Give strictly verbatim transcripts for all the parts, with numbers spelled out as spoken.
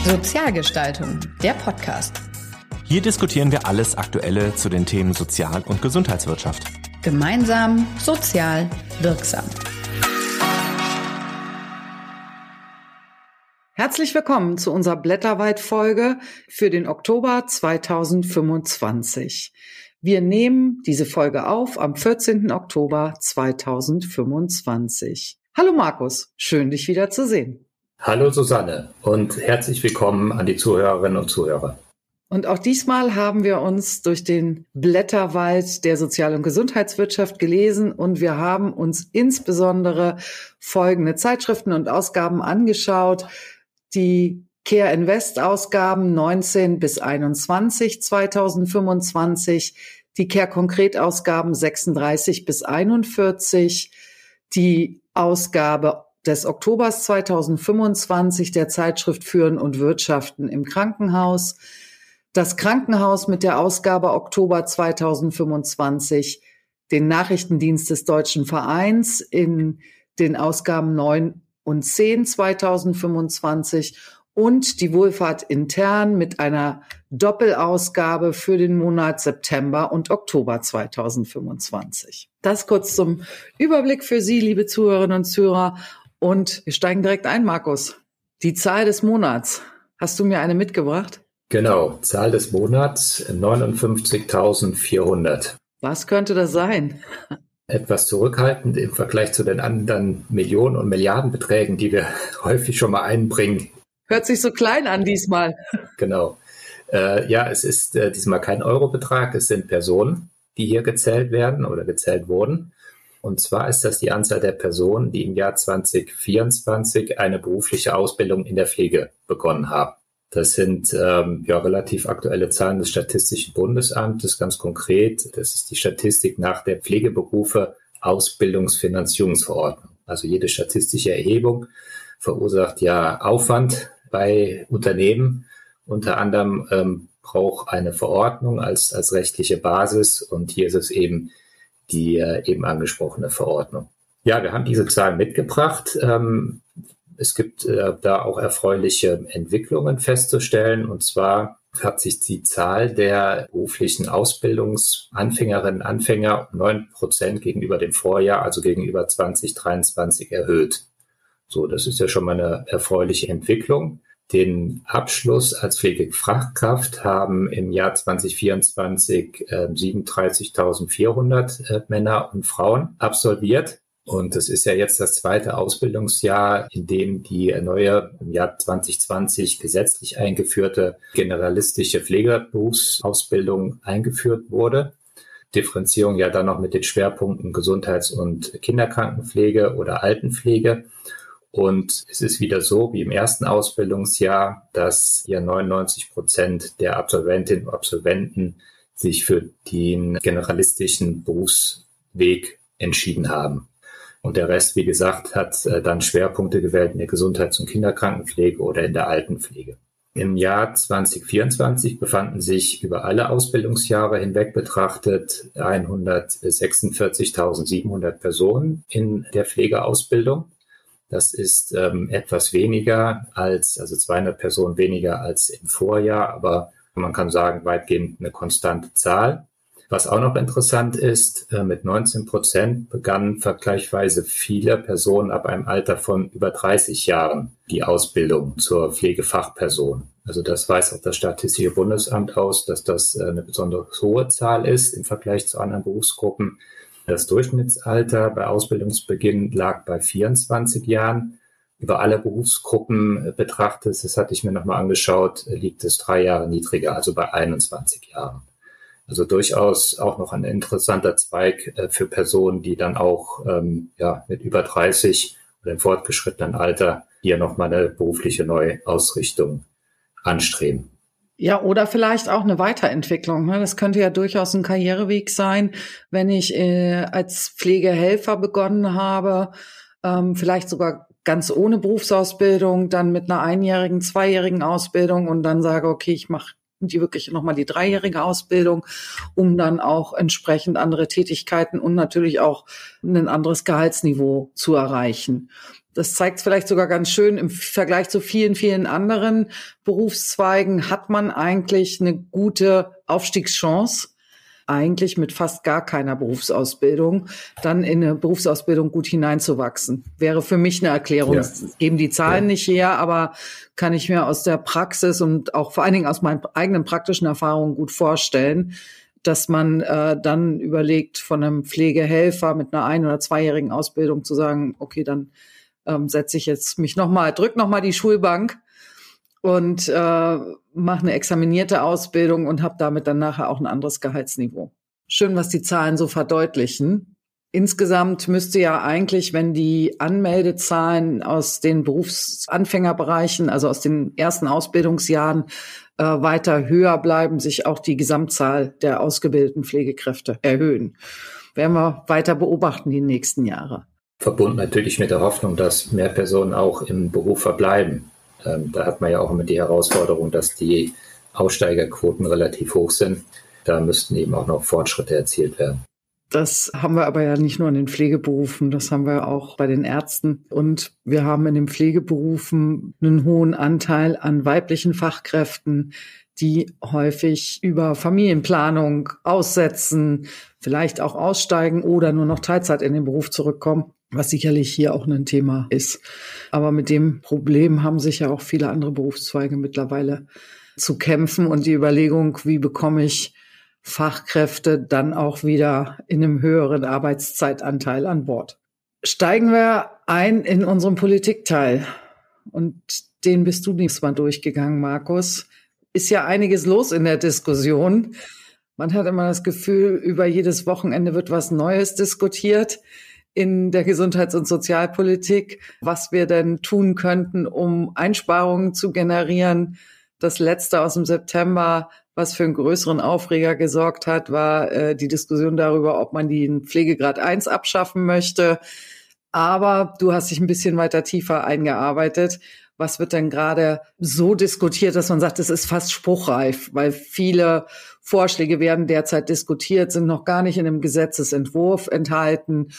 Sozialgestaltung, der Podcast. Hier diskutieren wir alles Aktuelle zu den Themen Sozial- und Gesundheitswirtschaft. Gemeinsam, sozial, wirksam. Herzlich willkommen zu unserer Blätterweit-Folge für den Oktober zweitausendfünfundzwanzig. Wir nehmen diese Folge auf am vierzehnten Oktober zweitausendfünfundzwanzig. Hallo Markus, schön dich wieder zu sehen. Hallo Susanne und herzlich willkommen an die Zuhörerinnen und Zuhörer. Und auch diesmal haben wir uns durch den Blätterwald der Sozial- und Gesundheitswirtschaft gelesen und wir haben uns insbesondere folgende Zeitschriften und Ausgaben angeschaut. Die Care Invest Ausgaben neunzehn bis einundzwanzig zweitausendfünfundzwanzig, die Care Konkret Ausgaben sechsunddreißig bis einundvierzig, die Ausgabe des Oktobers zweitausendfünfundzwanzig der Zeitschrift Führen und Wirtschaften im Krankenhaus, das Krankenhaus mit der Ausgabe Oktober zweitausendfünfundzwanzig, den Nachrichtendienst des Deutschen Vereins in den Ausgaben neun und zehn zweitausendfünfundzwanzig und die Wohlfahrt intern mit einer Doppelausgabe für den Monat September und Oktober zweitausendfünfundzwanzig. Das kurz zum Überblick für Sie, liebe Zuhörerinnen und Zuhörer. Und wir steigen direkt ein, Markus. Die Zahl des Monats. Hast du mir eine mitgebracht? Genau, Zahl des Monats neunundfünfzigtausendvierhundert. Was könnte das sein? Etwas zurückhaltend im Vergleich zu den anderen Millionen- und Milliardenbeträgen, die wir häufig schon mal einbringen. Hört sich so klein an diesmal. Genau. Äh, ja, es ist äh, diesmal kein Eurobetrag, es sind Personen, die hier gezählt werden oder gezählt wurden. Und zwar ist das die Anzahl der Personen, die im Jahr zweitausendvierundzwanzig eine berufliche Ausbildung in der Pflege begonnen haben. Das sind ähm, ja relativ aktuelle Zahlen des Statistischen Bundesamtes, ganz konkret. Das ist die Statistik nach der Pflegeberufe Ausbildungsfinanzierungsverordnung. Also jede statistische Erhebung verursacht ja Aufwand bei Unternehmen. Unter anderem ähm, braucht eine Verordnung als, als rechtliche Basis und hier ist es eben die äh, eben angesprochene Verordnung. Ja, wir haben diese Zahlen mitgebracht. Ähm, es gibt äh, da auch erfreuliche Entwicklungen festzustellen und zwar hat sich die Zahl der beruflichen Ausbildungsanfängerinnen und Anfänger um neun Prozent gegenüber dem Vorjahr, also gegenüber zweitausenddreiundzwanzig erhöht. So, das ist ja schon mal eine erfreuliche Entwicklung. Den Abschluss als Pflegefachkraft haben im Jahr zweitausendvierundzwanzig äh, siebenunddreißigtausendvierhundert äh, Männer und Frauen absolviert. Und das ist ja jetzt das zweite Ausbildungsjahr, in dem die neue im Jahr zweitausendzwanzig gesetzlich eingeführte generalistische Pflegeberufsausbildung eingeführt wurde. Differenzierung ja dann noch mit den Schwerpunkten Gesundheits- und Kinderkrankenpflege oder Altenpflege. Und es ist wieder so wie im ersten Ausbildungsjahr, dass hier neunundneunzig Prozent der Absolventinnen und Absolventen sich für den generalistischen Berufsweg entschieden haben. Und der Rest, wie gesagt, hat äh, dann Schwerpunkte gewählt in der Gesundheits- und Kinderkrankenpflege oder in der Altenpflege. Im Jahr zweitausendvierundzwanzig befanden sich über alle Ausbildungsjahre hinweg betrachtet hundertsechsundvierzigtausendsiebenhundert Personen in der Pflegeausbildung. Das ist ähm, etwas weniger als, also zweihundert Personen weniger als im Vorjahr, aber man kann sagen, weitgehend eine konstante Zahl. Was auch noch interessant ist, äh, mit neunzehn Prozent begannen vergleichsweise viele Personen ab einem Alter von über dreißig Jahren die Ausbildung zur Pflegefachperson. Also das weiß auch das Statistische Bundesamt aus, dass das äh, eine besonders hohe Zahl ist im Vergleich zu anderen Berufsgruppen. Das Durchschnittsalter bei Ausbildungsbeginn lag bei vierundzwanzig Jahren. Über alle Berufsgruppen betrachtet, das hatte ich mir nochmal angeschaut, liegt es drei Jahre niedriger, also bei einundzwanzig Jahren. Also durchaus auch noch ein interessanter Zweig für Personen, die dann auch ähm, ja, mit über dreißig oder im fortgeschrittenen Alter hier nochmal eine berufliche Neuausrichtung anstreben. Ja, oder vielleicht auch eine Weiterentwicklung. Das könnte ja durchaus ein Karriereweg sein, wenn ich äh, als Pflegehelfer begonnen habe, ähm, vielleicht sogar ganz ohne Berufsausbildung, dann mit einer einjährigen, zweijährigen Ausbildung und dann sage, okay, ich mache die wirklich nochmal die dreijährige Ausbildung, um dann auch entsprechend andere Tätigkeiten und natürlich auch ein anderes Gehaltsniveau zu erreichen. Das zeigt vielleicht sogar ganz schön, im Vergleich zu vielen, vielen anderen Berufszweigen hat man eigentlich eine gute Aufstiegschance, eigentlich mit fast gar keiner Berufsausbildung, dann in eine Berufsausbildung gut hineinzuwachsen. Wäre für mich eine Erklärung. Ja. Geben die Zahlen ja. nicht her, aber kann ich mir aus der Praxis und auch vor allen Dingen aus meinen eigenen praktischen Erfahrungen gut vorstellen, dass man äh, dann überlegt, von einem Pflegehelfer mit einer ein- oder zweijährigen Ausbildung zu sagen, okay, dann ähm, setze ich jetzt mich nochmal, drück nochmal die Schulbank und äh, mache eine examinierte Ausbildung und habe damit dann nachher auch ein anderes Gehaltsniveau. Schön, was die Zahlen so verdeutlichen. Insgesamt müsste ja eigentlich, wenn die Anmeldezahlen aus den Berufsanfängerbereichen, also aus den ersten Ausbildungsjahren, äh, weiter höher bleiben, sich auch die Gesamtzahl der ausgebildeten Pflegekräfte erhöhen. Werden wir weiter beobachten die nächsten Jahre. Verbunden natürlich mit der Hoffnung, dass mehr Personen auch im Beruf verbleiben. Ähm, da hat man ja auch immer die Herausforderung, dass die Aussteigerquoten relativ hoch sind. Da müssten eben auch noch Fortschritte erzielt werden. Das haben wir aber ja nicht nur in den Pflegeberufen, das haben wir auch bei den Ärzten. Und wir haben in den Pflegeberufen einen hohen Anteil an weiblichen Fachkräften, die häufig über Familienplanung aussetzen, vielleicht auch aussteigen oder nur noch Teilzeit in den Beruf zurückkommen, was sicherlich hier auch ein Thema ist. Aber mit dem Problem haben sich ja auch viele andere Berufszweige mittlerweile zu kämpfen. Und die Überlegung, wie bekomme ich Fachkräfte dann auch wieder in einem höheren Arbeitszeitanteil an Bord. Steigen wir ein in unseren Politikteil. Und den bist du nächstes Mal durchgegangen, Markus. Ist ja einiges los in der Diskussion. Man hat immer das Gefühl, über jedes Wochenende wird was Neues diskutiert in der Gesundheits- und Sozialpolitik, was wir denn tun könnten, um Einsparungen zu generieren. Das letzte aus dem September, was für einen größeren Aufreger gesorgt hat, war äh, die Diskussion darüber, ob man den Pflegegrad eins abschaffen möchte. Aber du hast dich ein bisschen weiter tiefer eingearbeitet. Was wird denn gerade so diskutiert, dass man sagt, es ist fast spruchreif, weil viele Vorschläge werden derzeit diskutiert, sind noch gar nicht in einem Gesetzesentwurf enthalten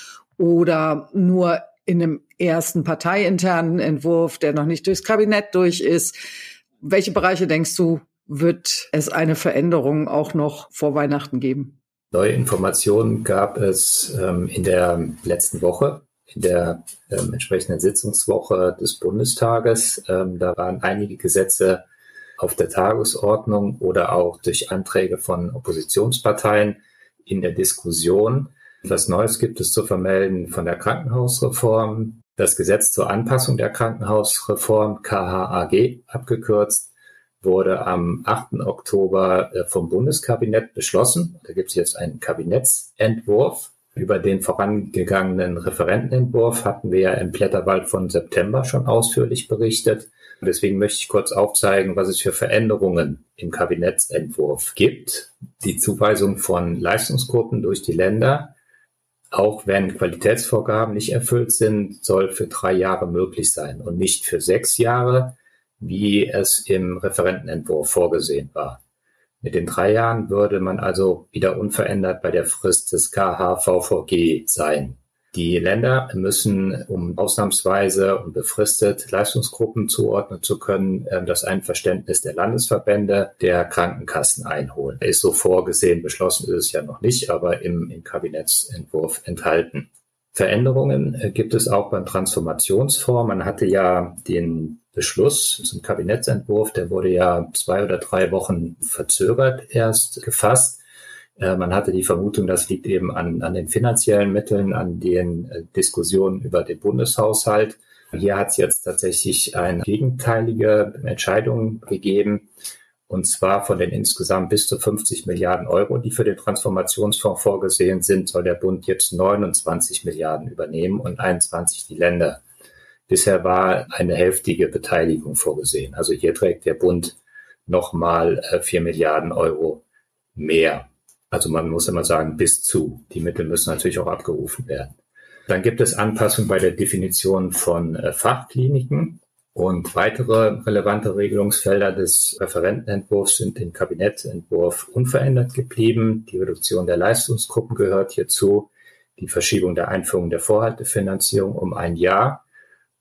oder nur in einem ersten parteiinternen Entwurf, der noch nicht durchs Kabinett durch ist. Welche Bereiche, denkst du, wird es eine Veränderung auch noch vor Weihnachten geben? Neue Informationen gab es ähm, in der letzten Woche, in der ähm, entsprechenden Sitzungswoche des Bundestages. Ähm, da waren einige Gesetze auf der Tagesordnung oder auch durch Anträge von Oppositionsparteien in der Diskussion. Was Neues gibt es zu vermelden von der Krankenhausreform. Das Gesetz zur Anpassung der Krankenhausreform, K H A G abgekürzt, wurde am achten Oktober vom Bundeskabinett beschlossen. Da gibt es jetzt einen Kabinettsentwurf. Über den vorangegangenen Referentenentwurf hatten wir ja im Blätterwald von September schon ausführlich berichtet. Deswegen möchte ich kurz aufzeigen, was es für Veränderungen im Kabinettsentwurf gibt. Die Zuweisung von Leistungsgruppen durch die Länder, auch wenn Qualitätsvorgaben nicht erfüllt sind, soll für drei Jahre möglich sein und nicht für sechs Jahre, wie es im Referentenentwurf vorgesehen war. Mit den drei Jahren würde man also wieder unverändert bei der Frist des K H V V G sein. Die Länder müssen, um ausnahmsweise und befristet Leistungsgruppen zuordnen zu können, das Einverständnis der Landesverbände der Krankenkassen einholen. Ist so vorgesehen, beschlossen ist es ja noch nicht, aber im, im Kabinettsentwurf enthalten. Veränderungen gibt es auch beim Transformationsfonds. Man hatte ja den Beschluss zum Kabinettsentwurf, der wurde ja zwei oder drei Wochen verzögert erst gefasst. Man hatte die Vermutung, das liegt eben an, an den finanziellen Mitteln, an den äh, Diskussionen über den Bundeshaushalt. Hier hat es jetzt tatsächlich eine gegenteilige Entscheidung gegeben, und zwar von den insgesamt bis zu fünfzig Milliarden Euro, die für den Transformationsfonds vorgesehen sind, soll der Bund jetzt neunundzwanzig Milliarden übernehmen und einundzwanzig die Länder. Bisher war eine hälftige Beteiligung vorgesehen. Also hier trägt der Bund nochmal äh, vier Milliarden Euro mehr. Also man muss immer sagen, bis zu. Die Mittel müssen natürlich auch abgerufen werden. Dann gibt es Anpassungen bei der Definition von äh, Fachkliniken. Und weitere relevante Regelungsfelder des Referentenentwurfs sind im Kabinettsentwurf unverändert geblieben. Die Reduktion der Leistungsgruppen gehört hierzu, die Verschiebung der Einführung der Vorhaltefinanzierung um ein Jahr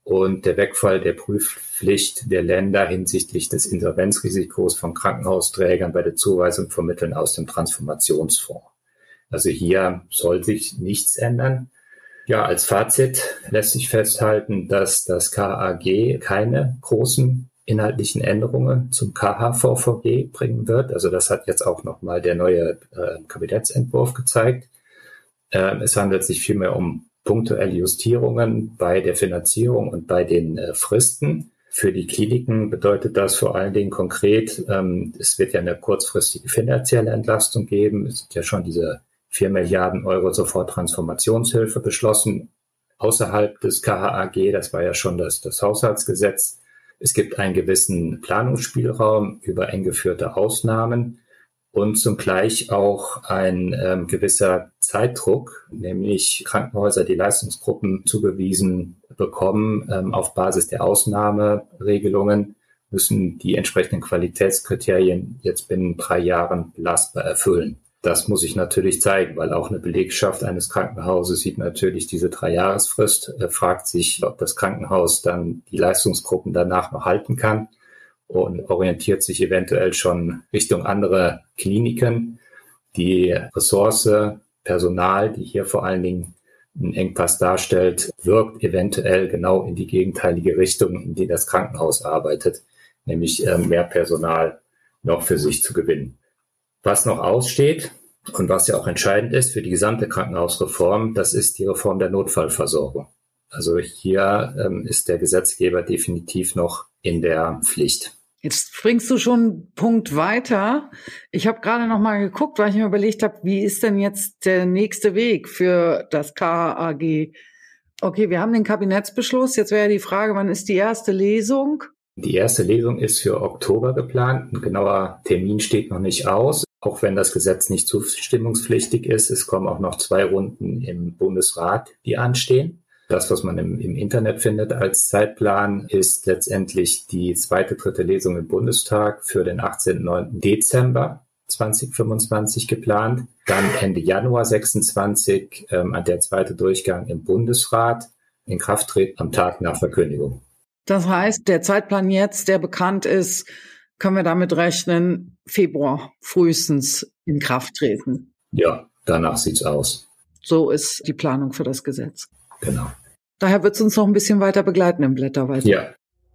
und der Wegfall der Prüfpflicht der Länder hinsichtlich des Insolvenzrisikos von Krankenhausträgern bei der Zuweisung von Mitteln aus dem Transformationsfonds. Also hier soll sich nichts ändern. Ja, als Fazit lässt sich festhalten, dass das K A G keine großen inhaltlichen Änderungen zum K H V V G bringen wird. Also das hat jetzt auch nochmal der neue äh, Kabinettsentwurf gezeigt. Ähm, es handelt sich vielmehr um punktuelle Justierungen bei der Finanzierung und bei den äh, Fristen. Für die Kliniken bedeutet das vor allen Dingen konkret, ähm, es wird ja eine kurzfristige finanzielle Entlastung geben. Es sind ja schon diese vier Milliarden Euro Soforttransformationshilfe beschlossen, außerhalb des K H A G. Das war ja schon das, das Haushaltsgesetz. Es gibt einen gewissen Planungsspielraum über eng geführte Ausnahmen und zugleich auch ein ähm, gewisser Zeitdruck, nämlich Krankenhäuser, die Leistungsgruppen zugewiesen bekommen, ähm, auf Basis der Ausnahmeregelungen, müssen die entsprechenden Qualitätskriterien jetzt binnen drei Jahren belastbar erfüllen. Das muss ich natürlich zeigen, weil auch eine Belegschaft eines Krankenhauses sieht natürlich diese Dreijahresfrist, äh, fragt sich, ob das Krankenhaus dann die Leistungsgruppen danach noch halten kann und orientiert sich eventuell schon Richtung andere Kliniken. Die Ressource, Personal, die hier vor allen Dingen einen Engpass darstellt, wirkt eventuell genau in die gegenteilige Richtung, in die das Krankenhaus arbeitet, nämlich äh, mehr Personal noch für sich zu gewinnen. Was noch aussteht und was ja auch entscheidend ist für die gesamte Krankenhausreform, das ist die Reform der Notfallversorgung. Also hier ähm, ist der Gesetzgeber definitiv noch in der Pflicht. Jetzt springst du schon einen Punkt weiter. Ich habe gerade noch mal geguckt, weil ich mir überlegt habe, wie ist denn jetzt der nächste Weg für das K H A G? Okay, wir haben den Kabinettsbeschluss. Jetzt wäre die Frage, wann ist die erste Lesung? Die erste Lesung ist für Oktober geplant. Ein genauer Termin steht noch nicht aus. Auch wenn das Gesetz nicht zustimmungspflichtig ist, es kommen auch noch zwei Runden im Bundesrat, die anstehen. Das, was man im, im Internet findet als Zeitplan, ist letztendlich die zweite, dritte Lesung im Bundestag für den achtzehnten neunten Dezember zweitausendfünfundzwanzig geplant. Dann Ende Januar sechsundzwanzig ähm, der zweite Durchgang im Bundesrat, in Kraft treten am Tag nach Verkündigung. Das heißt, der Zeitplan jetzt, der bekannt ist, können wir damit rechnen, Februar frühestens in Kraft treten. Ja, danach sieht's aus. So ist die Planung für das Gesetz. Genau. Daher wird es uns noch ein bisschen weiter begleiten im Blätterwald. Ja.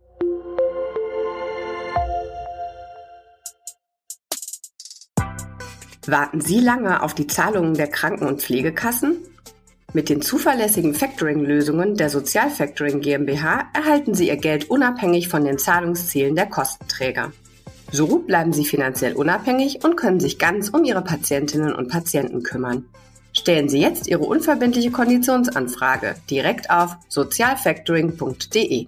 Warten Sie lange auf die Zahlungen der Kranken- und Pflegekassen? Mit den zuverlässigen Factoring-Lösungen der Sozialfactoring GmbH erhalten Sie Ihr Geld unabhängig von den Zahlungszielen der Kostenträger. So bleiben Sie finanziell unabhängig und können sich ganz um Ihre Patientinnen und Patienten kümmern. Stellen Sie jetzt Ihre unverbindliche Konditionsanfrage direkt auf sozialfactoring punkt de.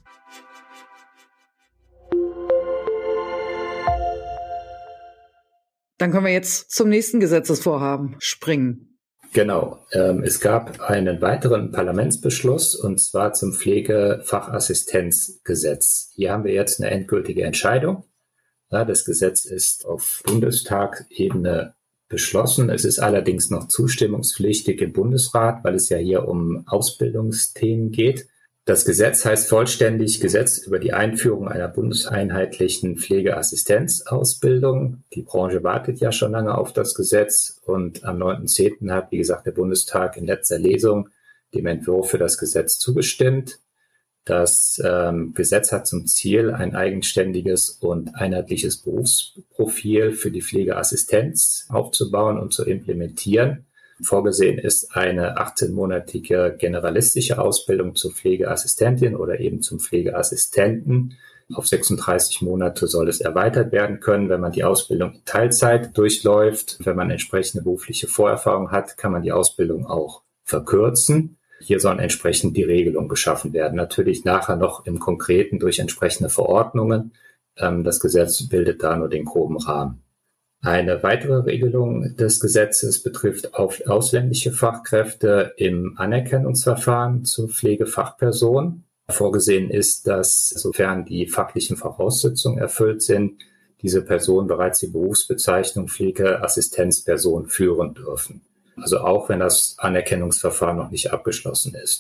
Dann können wir jetzt zum nächsten Gesetzesvorhaben springen. Genau. Ähm, es gab einen weiteren Parlamentsbeschluss, und zwar zum Pflegefachassistenzgesetz. Hier haben wir jetzt eine endgültige Entscheidung. Ja, das Gesetz ist auf Bundestagsebene beschlossen. Es ist allerdings noch zustimmungspflichtig im Bundesrat, weil es ja hier um Ausbildungsthemen geht. Das Gesetz heißt vollständig Gesetz über die Einführung einer bundeseinheitlichen Pflegeassistenzausbildung. Die Branche wartet ja schon lange auf das Gesetz, und am neunten zehnten hat, wie gesagt, der Bundestag in letzter Lesung dem Entwurf für das Gesetz zugestimmt. Das ähm, Gesetz hat zum Ziel, ein eigenständiges und einheitliches Berufsprofil für die Pflegeassistenz aufzubauen und zu implementieren. Vorgesehen ist eine achtzehnmonatige generalistische Ausbildung zur Pflegeassistentin oder eben zum Pflegeassistenten. Auf sechsunddreißig Monate soll es erweitert werden können, wenn man die Ausbildung in Teilzeit durchläuft. Wenn man entsprechende berufliche Vorerfahrung hat, kann man die Ausbildung auch verkürzen. Hier sollen entsprechend die Regelungen geschaffen werden. Natürlich nachher noch im Konkreten durch entsprechende Verordnungen. Das Gesetz bildet da nur den groben Rahmen. Eine weitere Regelung des Gesetzes betrifft auf ausländische Fachkräfte im Anerkennungsverfahren zur Pflegefachperson. Vorgesehen ist, dass, sofern die fachlichen Voraussetzungen erfüllt sind, diese Personen bereits die Berufsbezeichnung Pflegeassistenzperson führen dürfen. Also auch wenn das Anerkennungsverfahren noch nicht abgeschlossen ist.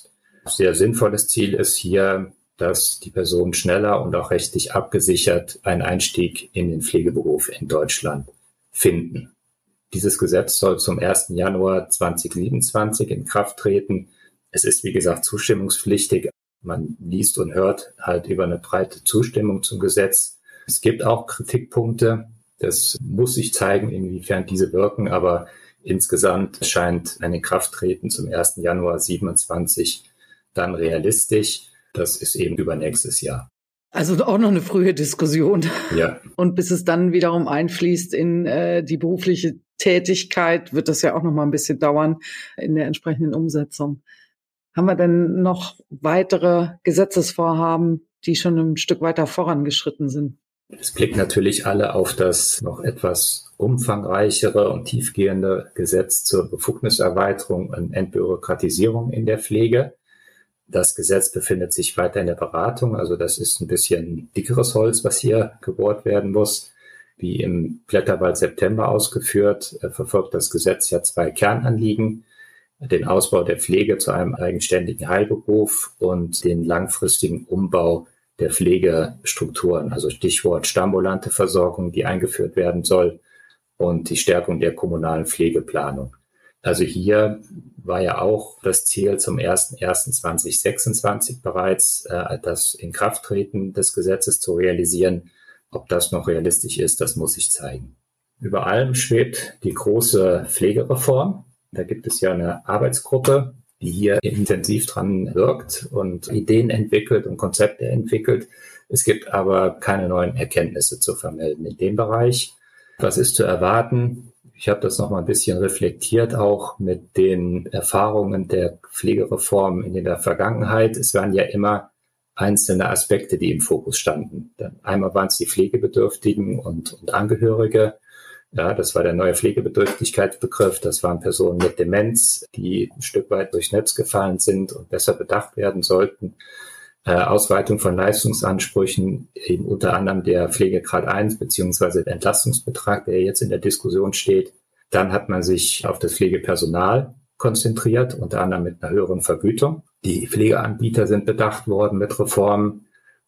Sehr sinnvolles Ziel ist hier, dass die Personen schneller und auch rechtlich abgesichert einen Einstieg in den Pflegeberuf in Deutschland finden. Dieses Gesetz soll zum ersten Januar zweitausendsiebenundzwanzig in Kraft treten. Es ist, wie gesagt, zustimmungspflichtig. Man liest und hört halt über eine breite Zustimmung zum Gesetz. Es gibt auch Kritikpunkte. Das muss sich zeigen, inwiefern diese wirken. Aber insgesamt scheint ein Inkrafttreten zum ersten Januar siebenundzwanzig dann realistisch. Das ist eben übernächstes Jahr. Also auch noch eine frühe Diskussion. Ja. Und bis es dann wiederum einfließt in äh, die berufliche Tätigkeit, wird das ja auch noch mal ein bisschen dauern in der entsprechenden Umsetzung. Haben wir denn noch weitere Gesetzesvorhaben, die schon ein Stück weiter vorangeschritten sind? Es blickt natürlich alle auf das noch etwas umfangreichere und tiefgehende Gesetz zur Befugniserweiterung und Entbürokratisierung in der Pflege. Das Gesetz befindet sich weiter in der Beratung, also das ist ein bisschen dickeres Holz, was hier gebohrt werden muss. Wie im Blätterwald September ausgeführt, verfolgt das Gesetz ja zwei Kernanliegen: den Ausbau der Pflege zu einem eigenständigen Heilberuf und den langfristigen Umbau der Pflegestrukturen, also Stichwort stambulante Versorgung, die eingeführt werden soll, und die Stärkung der kommunalen Pflegeplanung. Also hier war ja auch das Ziel zum ersten ersten zweitausendsechsundzwanzig bereits, äh, das Inkrafttreten des Gesetzes zu realisieren. Ob das noch realistisch ist, das muss sich zeigen. Über allem schwebt die große Pflegereform. Da gibt es ja eine Arbeitsgruppe, die hier intensiv dran wirkt und Ideen entwickelt und Konzepte entwickelt. Es gibt aber keine neuen Erkenntnisse zu vermelden in dem Bereich. Was ist zu erwarten? Ich habe das noch mal ein bisschen reflektiert, auch mit den Erfahrungen der Pflegereform in der Vergangenheit. Es waren ja immer einzelne Aspekte, die im Fokus standen. Einmal waren es die Pflegebedürftigen und, und Angehörige. Ja, das war der neue Pflegebedürftigkeitsbegriff. Das waren Personen mit Demenz, die ein Stück weit durchs Netz gefallen sind und besser bedacht werden sollten. Äh, Ausweitung von Leistungsansprüchen, eben unter anderem der Pflegegrad eins beziehungsweise der Entlastungsbetrag, der jetzt in der Diskussion steht. Dann hat man sich auf das Pflegepersonal konzentriert, unter anderem mit einer höheren Vergütung. Die Pflegeanbieter sind bedacht worden mit Reformen.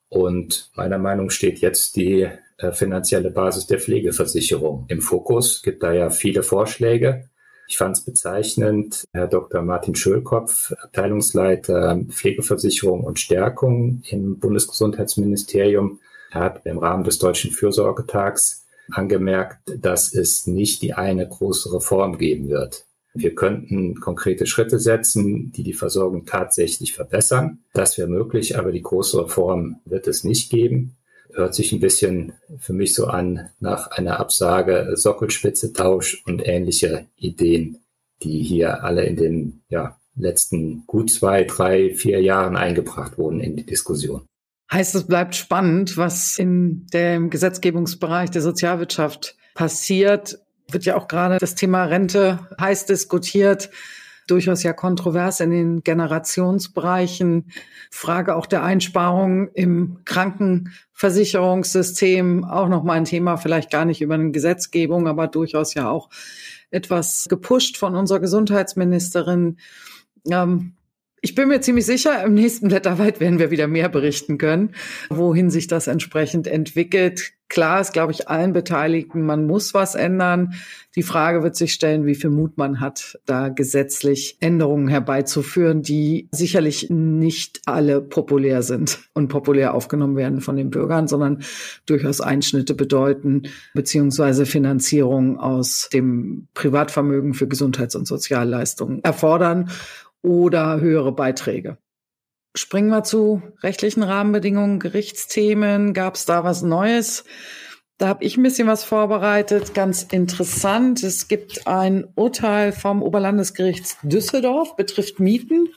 Und meiner Meinung nach steht jetzt die äh, finanzielle Basis der Pflegeversicherung im Fokus. Es gibt da ja viele Vorschläge. Ich fand es bezeichnend, Herr Doktor Martin Schölkopf, Abteilungsleiter Pflegeversicherung und Stärkung im Bundesgesundheitsministerium, hat im Rahmen des Deutschen Fürsorgetags angemerkt, dass es nicht die eine große Reform geben wird. Wir könnten konkrete Schritte setzen, die die Versorgung tatsächlich verbessern. Das wäre möglich, aber die große Reform wird es nicht geben. Hört sich ein bisschen für mich so an nach einer Absage, Sockelspitze-Tausch und ähnliche Ideen, die hier alle in den ja, letzten gut zwei, drei, vier Jahren eingebracht wurden in die Diskussion. Heißt, es bleibt spannend, was in dem Gesetzgebungsbereich der Sozialwirtschaft passiert. Wird ja auch gerade das Thema Rente heiß diskutiert, durchaus ja kontrovers in den Generationsbereichen. Frage auch der Einsparungen im Krankenversicherungssystem, auch nochmal ein Thema, vielleicht gar nicht über eine Gesetzgebung, aber durchaus ja auch etwas gepusht von unserer Gesundheitsministerin. Ähm, Ich bin mir ziemlich sicher, im nächsten Blätterwald werden wir wieder mehr berichten können, wohin sich das entsprechend entwickelt. Klar ist, glaube ich, allen Beteiligten, man muss was ändern. Die Frage wird sich stellen, wie viel Mut man hat, da gesetzlich Änderungen herbeizuführen, die sicherlich nicht alle populär sind und populär aufgenommen werden von den Bürgern, sondern durchaus Einschnitte bedeuten, beziehungsweise Finanzierung aus dem Privatvermögen für Gesundheits- und Sozialleistungen erfordern oder höhere Beiträge. Springen wir zu rechtlichen Rahmenbedingungen, Gerichtsthemen. Gab es da was Neues? Da habe ich ein bisschen was vorbereitet. Ganz interessant. Es gibt ein Urteil vom Oberlandesgericht Düsseldorf, betrifft Mieten.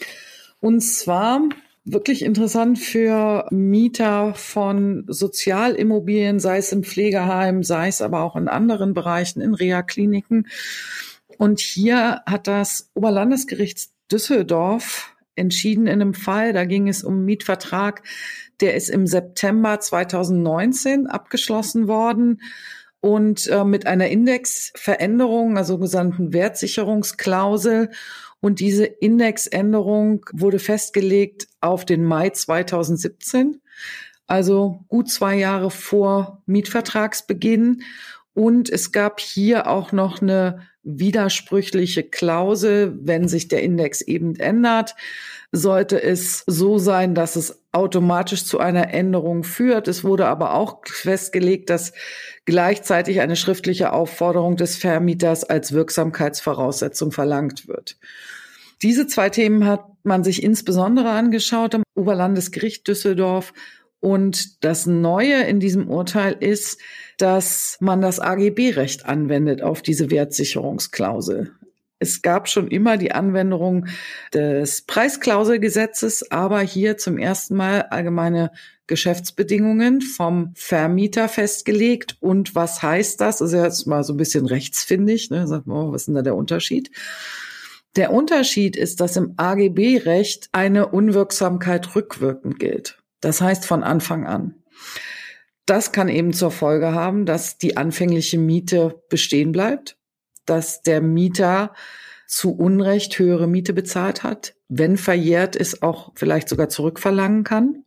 Und zwar wirklich interessant für Mieter von Sozialimmobilien, sei es im Pflegeheim, sei es aber auch in anderen Bereichen, in Reha-Kliniken. Und hier hat das Oberlandesgericht Düsseldorf entschieden in einem Fall, da ging es um einen Mietvertrag, der ist im September zweitausendneunzehn abgeschlossen worden und äh, mit einer Indexveränderung, also sogenannten Wertsicherungsklausel. Und diese Indexänderung wurde festgelegt auf den Mai zweitausendsiebzehn, also gut zwei Jahre vor Mietvertragsbeginn. Und es gab hier auch noch eine widersprüchliche Klausel, wenn sich der Index eben ändert, sollte es so sein, dass es automatisch zu einer Änderung führt. Es wurde aber auch festgelegt, dass gleichzeitig eine schriftliche Aufforderung des Vermieters als Wirksamkeitsvoraussetzung verlangt wird. Diese zwei Themen hat man sich insbesondere angeschaut am Oberlandesgericht Düsseldorf. Und das Neue in diesem Urteil ist, dass man das A G B-Recht anwendet auf diese Wertsicherungsklausel. Es gab schon immer die Anwendung des Preisklauselgesetzes, aber hier zum ersten Mal allgemeine Geschäftsbedingungen vom Vermieter festgelegt. Und was heißt das? Das ist ja jetzt mal so ein bisschen rechtsfindig, ne? Sagt man, oh, was ist denn da der Unterschied? Der Unterschied ist, dass im A G B-Recht eine Unwirksamkeit rückwirkend gilt. Das heißt von Anfang an. Das kann eben zur Folge haben, dass die anfängliche Miete bestehen bleibt, dass der Mieter zu Unrecht höhere Miete bezahlt hat, wenn verjährt ist, auch vielleicht sogar zurückverlangen kann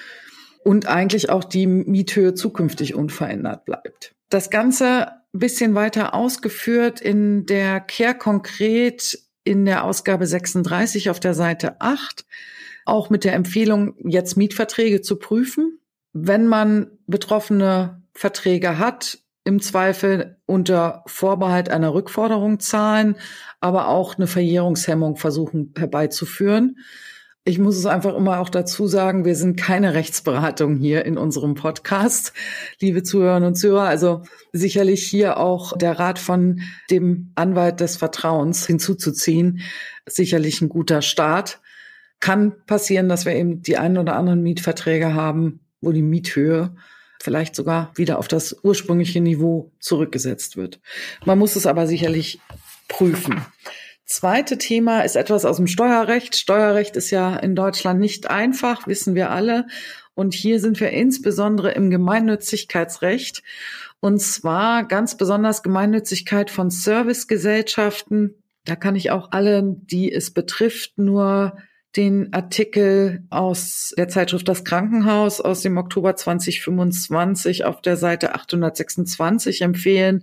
und eigentlich auch die Miethöhe zukünftig unverändert bleibt. Das Ganze ein bisschen weiter ausgeführt in der Care konkret in der Ausgabe sechsunddreißig auf der Seite acht, auch mit der Empfehlung, jetzt Mietverträge zu prüfen. Wenn man betroffene Verträge hat, im Zweifel unter Vorbehalt einer Rückforderung zahlen, aber auch eine Verjährungshemmung versuchen herbeizuführen. Ich muss es einfach immer auch dazu sagen, wir sind keine Rechtsberatung hier in unserem Podcast, liebe Zuhörerinnen und Zuhörer. Also sicherlich hier auch der Rat von dem Anwalt des Vertrauens hinzuzuziehen, sicherlich ein guter Start. Kann passieren, dass wir eben die einen oder anderen Mietverträge haben, wo die Miethöhe vielleicht sogar wieder auf das ursprüngliche Niveau zurückgesetzt wird. Man muss es aber sicherlich prüfen. Zweite Thema ist etwas aus dem Steuerrecht. Steuerrecht ist ja in Deutschland nicht einfach, wissen wir alle. Und hier sind wir insbesondere im Gemeinnützigkeitsrecht. Und zwar ganz besonders Gemeinnützigkeit von Servicegesellschaften. Da kann ich auch alle, die es betrifft, nur den Artikel aus der Zeitschrift Das Krankenhaus aus dem Oktober zwanzig fünfundzwanzig auf der Seite achthundertsechsundzwanzig empfehlen.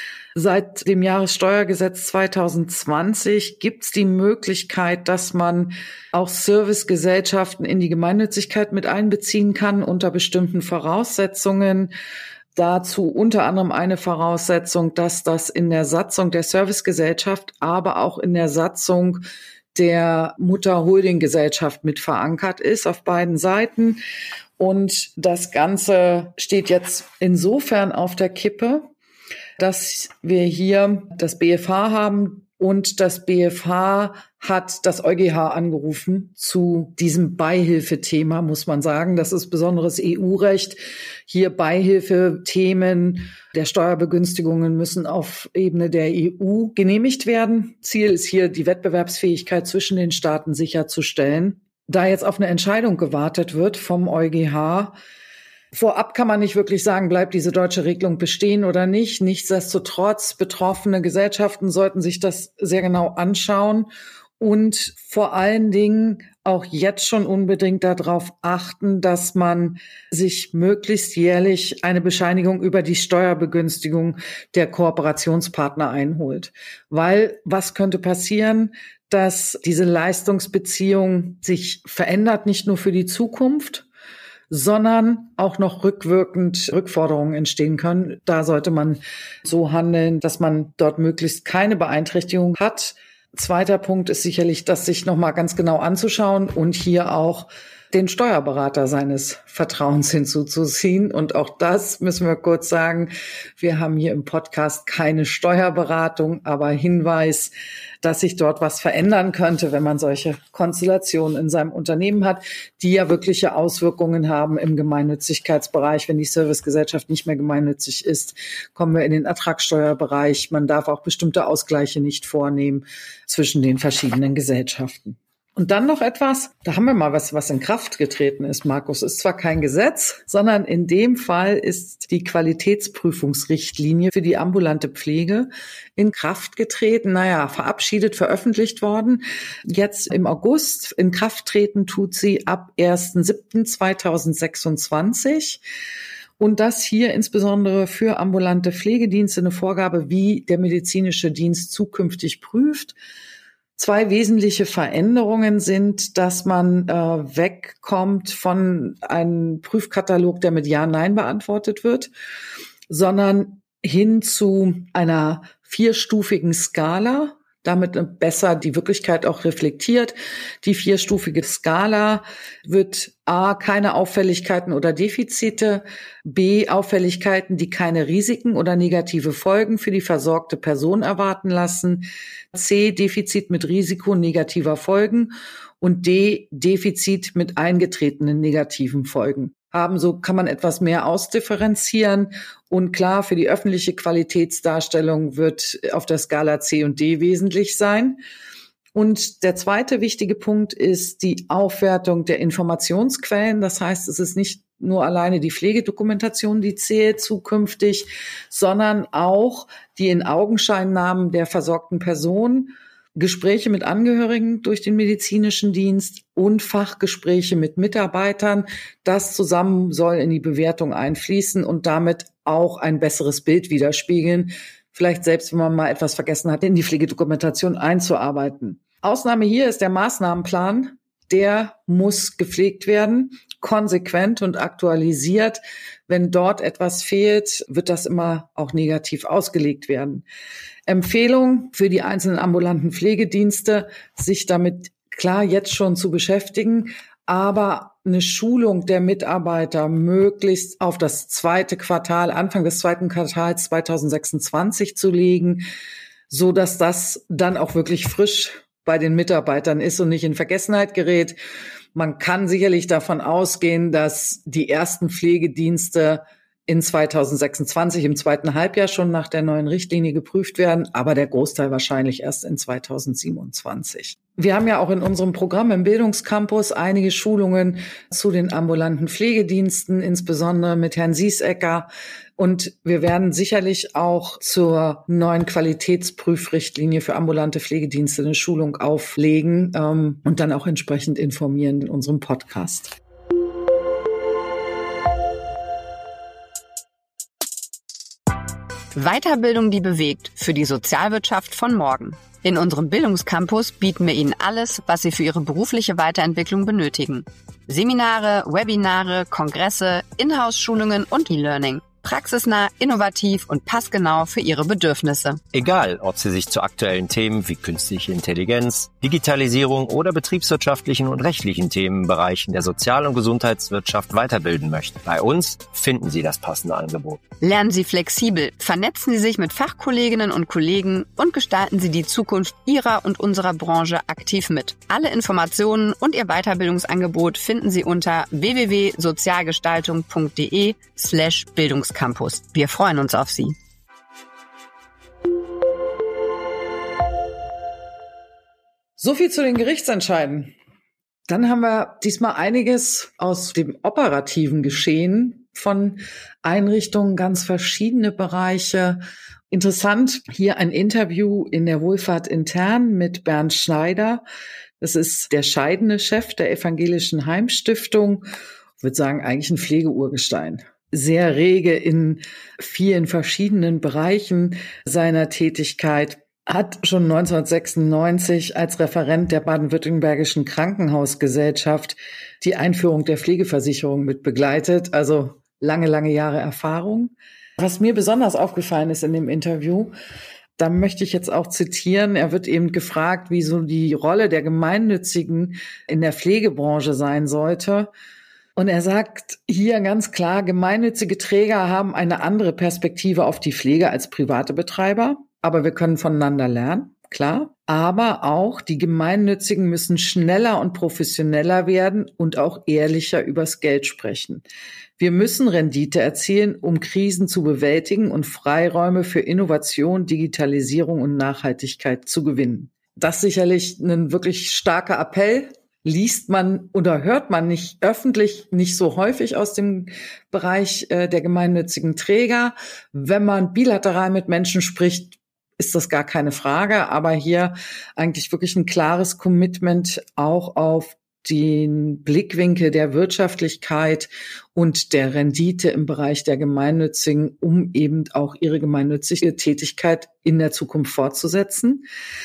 Seit dem Jahressteuergesetz zweitausendzwanzig gibt es die Möglichkeit, dass man auch Servicegesellschaften in die Gemeinnützigkeit mit einbeziehen kann unter bestimmten Voraussetzungen. Dazu unter anderem eine Voraussetzung, dass das in der Satzung der Servicegesellschaft, aber auch in der Satzung der Mutter-Holding-Gesellschaft mit verankert ist auf beiden Seiten. Und das Ganze steht jetzt insofern auf der Kippe, dass wir hier das B F H haben und das B F H hat das EuGH angerufen zu diesem Beihilfethema, muss man sagen. Das ist besonderes E U-Recht. Hier Beihilfethemen der Steuerbegünstigungen müssen auf Ebene der E U genehmigt werden. Ziel ist hier, die Wettbewerbsfähigkeit zwischen den Staaten sicherzustellen. Da jetzt auf eine Entscheidung gewartet wird vom EuGH, vorab kann man nicht wirklich sagen, bleibt diese deutsche Regelung bestehen oder nicht. Nichtsdestotrotz, betroffene Gesellschaften sollten sich das sehr genau anschauen und vor allen Dingen auch jetzt schon unbedingt darauf achten, dass man sich möglichst jährlich eine Bescheinigung über die Steuerbegünstigung der Kooperationspartner einholt. Weil was könnte passieren, dass diese Leistungsbeziehung sich verändert, nicht nur für die Zukunft, sondern auch noch rückwirkend Rückforderungen entstehen können. Da sollte man so handeln, dass man dort möglichst keine Beeinträchtigung hat. Zweiter Punkt ist sicherlich, das sich nochmal ganz genau anzuschauen und hier auch den Steuerberater seines Vertrauens hinzuzuziehen. Und auch das müssen wir kurz sagen. Wir haben hier im Podcast keine Steuerberatung, aber Hinweis, dass sich dort was verändern könnte, wenn man solche Konstellationen in seinem Unternehmen hat, die ja wirkliche Auswirkungen haben im Gemeinnützigkeitsbereich. Wenn die Servicegesellschaft nicht mehr gemeinnützig ist, kommen wir in den Ertragssteuerbereich. Man darf auch bestimmte Ausgleiche nicht vornehmen zwischen den verschiedenen Gesellschaften. Und dann noch etwas, da haben wir mal was, was in Kraft getreten ist, Markus. Ist zwar kein Gesetz, sondern in dem Fall ist die Qualitätsprüfungsrichtlinie für die ambulante Pflege in Kraft getreten. Naja, verabschiedet, veröffentlicht worden. Jetzt im August in Kraft treten tut sie ab erster siebter zweitausendsechsundzwanzig. Und das hier insbesondere für ambulante Pflegedienste eine Vorgabe, wie der medizinische Dienst zukünftig prüft. Zwei wesentliche Veränderungen sind, dass man äh, wegkommt von einem Prüfkatalog, der mit Ja, Nein beantwortet wird, sondern hin zu einer vierstufigen Skala, damit besser die Wirklichkeit auch reflektiert. Die vierstufige Skala wird A, keine Auffälligkeiten oder Defizite, B, Auffälligkeiten, die keine Risiken oder negative Folgen für die versorgte Person erwarten lassen, C, Defizit mit Risiko negativer Folgen und D, Defizit mit eingetretenen negativen Folgen haben. So kann man etwas mehr ausdifferenzieren. Und klar, für die öffentliche Qualitätsdarstellung wird auf der Skala C und D wesentlich sein. Und der zweite wichtige Punkt ist die Aufwertung der Informationsquellen. Das heißt, es ist nicht nur alleine die Pflegedokumentation, die zählt zukünftig, sondern auch die Inaugenscheinnahmen der versorgten Person, Gespräche mit Angehörigen durch den medizinischen Dienst und Fachgespräche mit Mitarbeitern. Das zusammen soll in die Bewertung einfließen und damit auch ein besseres Bild widerspiegeln. Vielleicht selbst, wenn man mal etwas vergessen hat, in die Pflegedokumentation einzuarbeiten. Ausnahme hier ist der Maßnahmenplan. Der muss gepflegt werden, konsequent und aktualisiert. Wenn dort etwas fehlt, wird das immer auch negativ ausgelegt werden. Empfehlung für die einzelnen ambulanten Pflegedienste, sich damit klar jetzt schon zu beschäftigen, aber eine Schulung der Mitarbeiter möglichst auf das zweite Quartal, Anfang des zweiten Quartals zweitausendsechsundzwanzig zu legen, so dass das dann auch wirklich frisch bei den Mitarbeitern ist und nicht in Vergessenheit gerät. Man kann sicherlich davon ausgehen, dass die ersten Pflegedienste in zweitausendsechsundzwanzig im zweiten Halbjahr schon nach der neuen Richtlinie geprüft werden, aber der Großteil wahrscheinlich erst in zweitausendsiebenundzwanzig. Wir haben ja auch in unserem Programm im Bildungscampus einige Schulungen zu den ambulanten Pflegediensten, insbesondere mit Herrn Siesecker. Und wir werden sicherlich auch zur neuen Qualitätsprüfrichtlinie für ambulante Pflegedienste eine Schulung auflegen ähm, und dann auch entsprechend informieren in unserem Podcast. Weiterbildung, die bewegt, für die Sozialwirtschaft von morgen. In unserem Bildungscampus bieten wir Ihnen alles, was Sie für Ihre berufliche Weiterentwicklung benötigen. Seminare, Webinare, Kongresse, Inhouse-Schulungen und E-Learning. Praxisnah, innovativ und passgenau für Ihre Bedürfnisse. Egal, ob Sie sich zu aktuellen Themen wie künstliche Intelligenz, Digitalisierung oder betriebswirtschaftlichen und rechtlichen Themenbereichen der Sozial- und Gesundheitswirtschaft weiterbilden möchten. Bei uns finden Sie das passende Angebot. Lernen Sie flexibel, vernetzen Sie sich mit Fachkolleginnen und Kollegen und gestalten Sie die Zukunft Ihrer und unserer Branche aktiv mit. Alle Informationen und Ihr Weiterbildungsangebot finden Sie unter w w w punkt sozialgestaltung punkt d e slash Bildungscampus. Wir freuen uns auf Sie. So viel zu den Gerichtsentscheiden. Dann haben wir diesmal einiges aus dem operativen Geschehen von Einrichtungen, ganz verschiedene Bereiche. Interessant, hier ein Interview in der Wohlfahrt intern mit Bernd Schneider. Das ist der scheidende Chef der Evangelischen Heimstiftung. Ich würde sagen, eigentlich ein Pflegeurgestein. Sehr rege in vielen verschiedenen Bereichen seiner Tätigkeit, hat schon neunzehnhundertsechsundneunzig als Referent der Baden-Württembergischen Krankenhausgesellschaft die Einführung der Pflegeversicherung mit begleitet, also lange, lange Jahre Erfahrung. Was mir besonders aufgefallen ist in dem Interview, da möchte ich jetzt auch zitieren, er wird eben gefragt, wie so die Rolle der Gemeinnützigen in der Pflegebranche sein sollte. Und er sagt hier ganz klar, gemeinnützige Träger haben eine andere Perspektive auf die Pflege als private Betreiber. Aber wir können voneinander lernen, klar. Aber auch die Gemeinnützigen müssen schneller und professioneller werden und auch ehrlicher übers Geld sprechen. Wir müssen Rendite erzielen, um Krisen zu bewältigen und Freiräume für Innovation, Digitalisierung und Nachhaltigkeit zu gewinnen. Das ist sicherlich ein wirklich starker Appell. Liest man oder hört man nicht öffentlich, nicht so häufig aus dem Bereich äh, der gemeinnützigen Träger. Wenn man bilateral mit Menschen spricht, ist das gar keine Frage. Aber hier eigentlich wirklich ein klares Commitment auch auf den Blickwinkel der Wirtschaftlichkeit und der Rendite im Bereich der Gemeinnützigen, um eben auch ihre gemeinnützige Tätigkeit in der Zukunft fortzusetzen.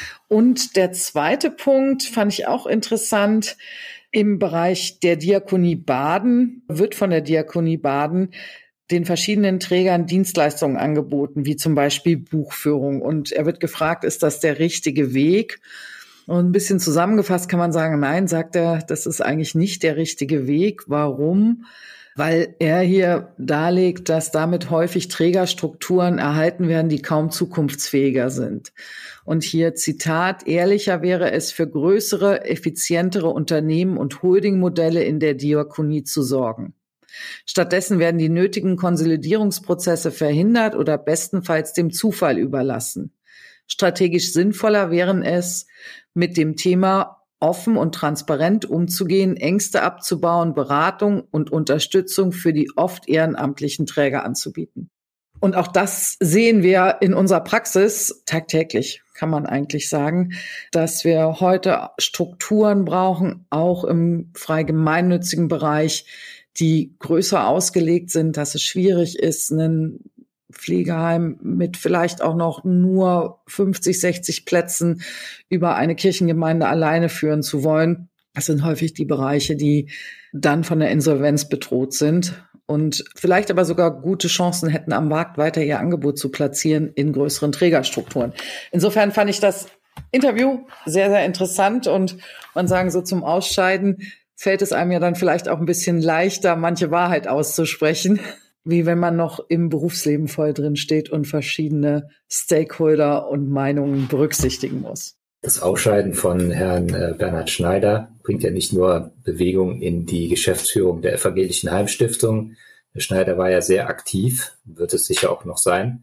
Und der zweite Punkt fand ich auch interessant. Im Bereich der Diakonie Baden wird von der Diakonie Baden den verschiedenen Trägern Dienstleistungen angeboten, wie zum Beispiel Buchführung. Und er wird gefragt, ist das der richtige Weg? Und ein bisschen zusammengefasst kann man sagen, nein, sagt er, das ist eigentlich nicht der richtige Weg. Warum? Weil er hier darlegt, dass damit häufig Trägerstrukturen erhalten werden, die kaum zukunftsfähiger sind. Und hier Zitat, ehrlicher wäre es, für größere, effizientere Unternehmen und Holdingmodelle in der Diakonie zu sorgen. Stattdessen werden die nötigen Konsolidierungsprozesse verhindert oder bestenfalls dem Zufall überlassen. Strategisch sinnvoller wären es, mit dem Thema offen und transparent umzugehen, Ängste abzubauen, Beratung und Unterstützung für die oft ehrenamtlichen Träger anzubieten. Und auch das sehen wir in unserer Praxis tagtäglich, kann man eigentlich sagen, dass wir heute Strukturen brauchen, auch im frei gemeinnützigen Bereich, die größer ausgelegt sind, dass es schwierig ist, einen Pflegeheim mit vielleicht auch noch nur fünfzig, sechzig Plätzen über eine Kirchengemeinde alleine führen zu wollen. Das sind häufig die Bereiche, die dann von der Insolvenz bedroht sind und vielleicht aber sogar gute Chancen hätten, am Markt weiter ihr Angebot zu platzieren in größeren Trägerstrukturen. Insofern fand ich das Interview sehr, sehr interessant und man sagen so zum Ausscheiden fällt es einem ja dann vielleicht auch ein bisschen leichter, manche Wahrheit auszusprechen, wie wenn man noch im Berufsleben voll drin steht und verschiedene Stakeholder und Meinungen berücksichtigen muss. Das Ausscheiden von Herrn Bernhard Schneider bringt ja nicht nur Bewegung in die Geschäftsführung der Evangelischen Heimstiftung. Herr Schneider war ja sehr aktiv, wird es sicher auch noch sein,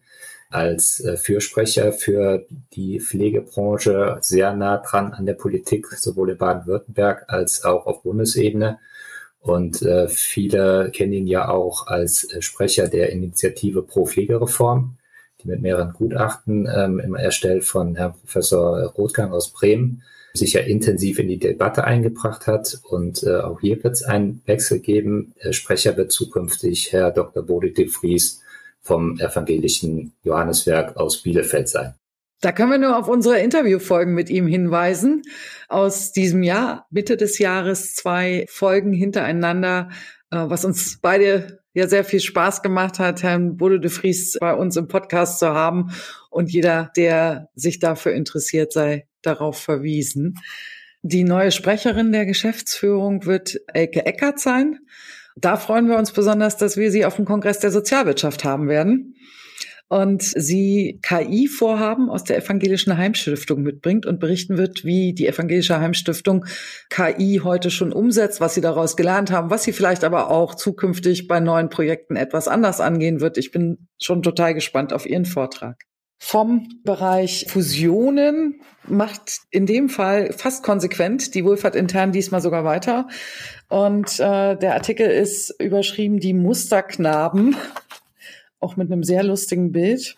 als Fürsprecher für die Pflegebranche, sehr nah dran an der Politik, sowohl in Baden-Württemberg als auch auf Bundesebene. Und äh, viele kennen ihn ja auch als äh, Sprecher der Initiative Pro Pflegereform, die mit mehreren Gutachten ähm, immer erstellt von Herrn Professor Rothgang aus Bremen sich ja intensiv in die Debatte eingebracht hat. Und äh, auch hier wird es einen Wechsel geben. Der Sprecher wird zukünftig Herr Doktor Bodil de Vries vom Evangelischen Johanneswerk aus Bielefeld sein. Da können wir nur auf unsere Interviewfolgen mit ihm hinweisen. Aus diesem Jahr, Mitte des Jahres, zwei Folgen hintereinander, was uns beide ja sehr viel Spaß gemacht hat, Herrn Bodil de Vries bei uns im Podcast zu haben. Und jeder, der sich dafür interessiert, sei darauf verwiesen. Die neue Sprecherin der Geschäftsführung wird Elke Eckert sein. Da freuen wir uns besonders, dass wir sie auf dem Kongress der Sozialwirtschaft haben werden. Und sie K I-Vorhaben aus der Evangelischen Heimstiftung mitbringt und berichten wird, wie die Evangelische Heimstiftung K I heute schon umsetzt, was sie daraus gelernt haben, was sie vielleicht aber auch zukünftig bei neuen Projekten etwas anders angehen wird. Ich bin schon total gespannt auf ihren Vortrag. Vom Bereich Fusionen macht in dem Fall fast konsequent die Wohlfahrt intern diesmal sogar weiter. Und äh, der Artikel ist überschrieben, die Musterknaben, auch mit einem sehr lustigen Bild.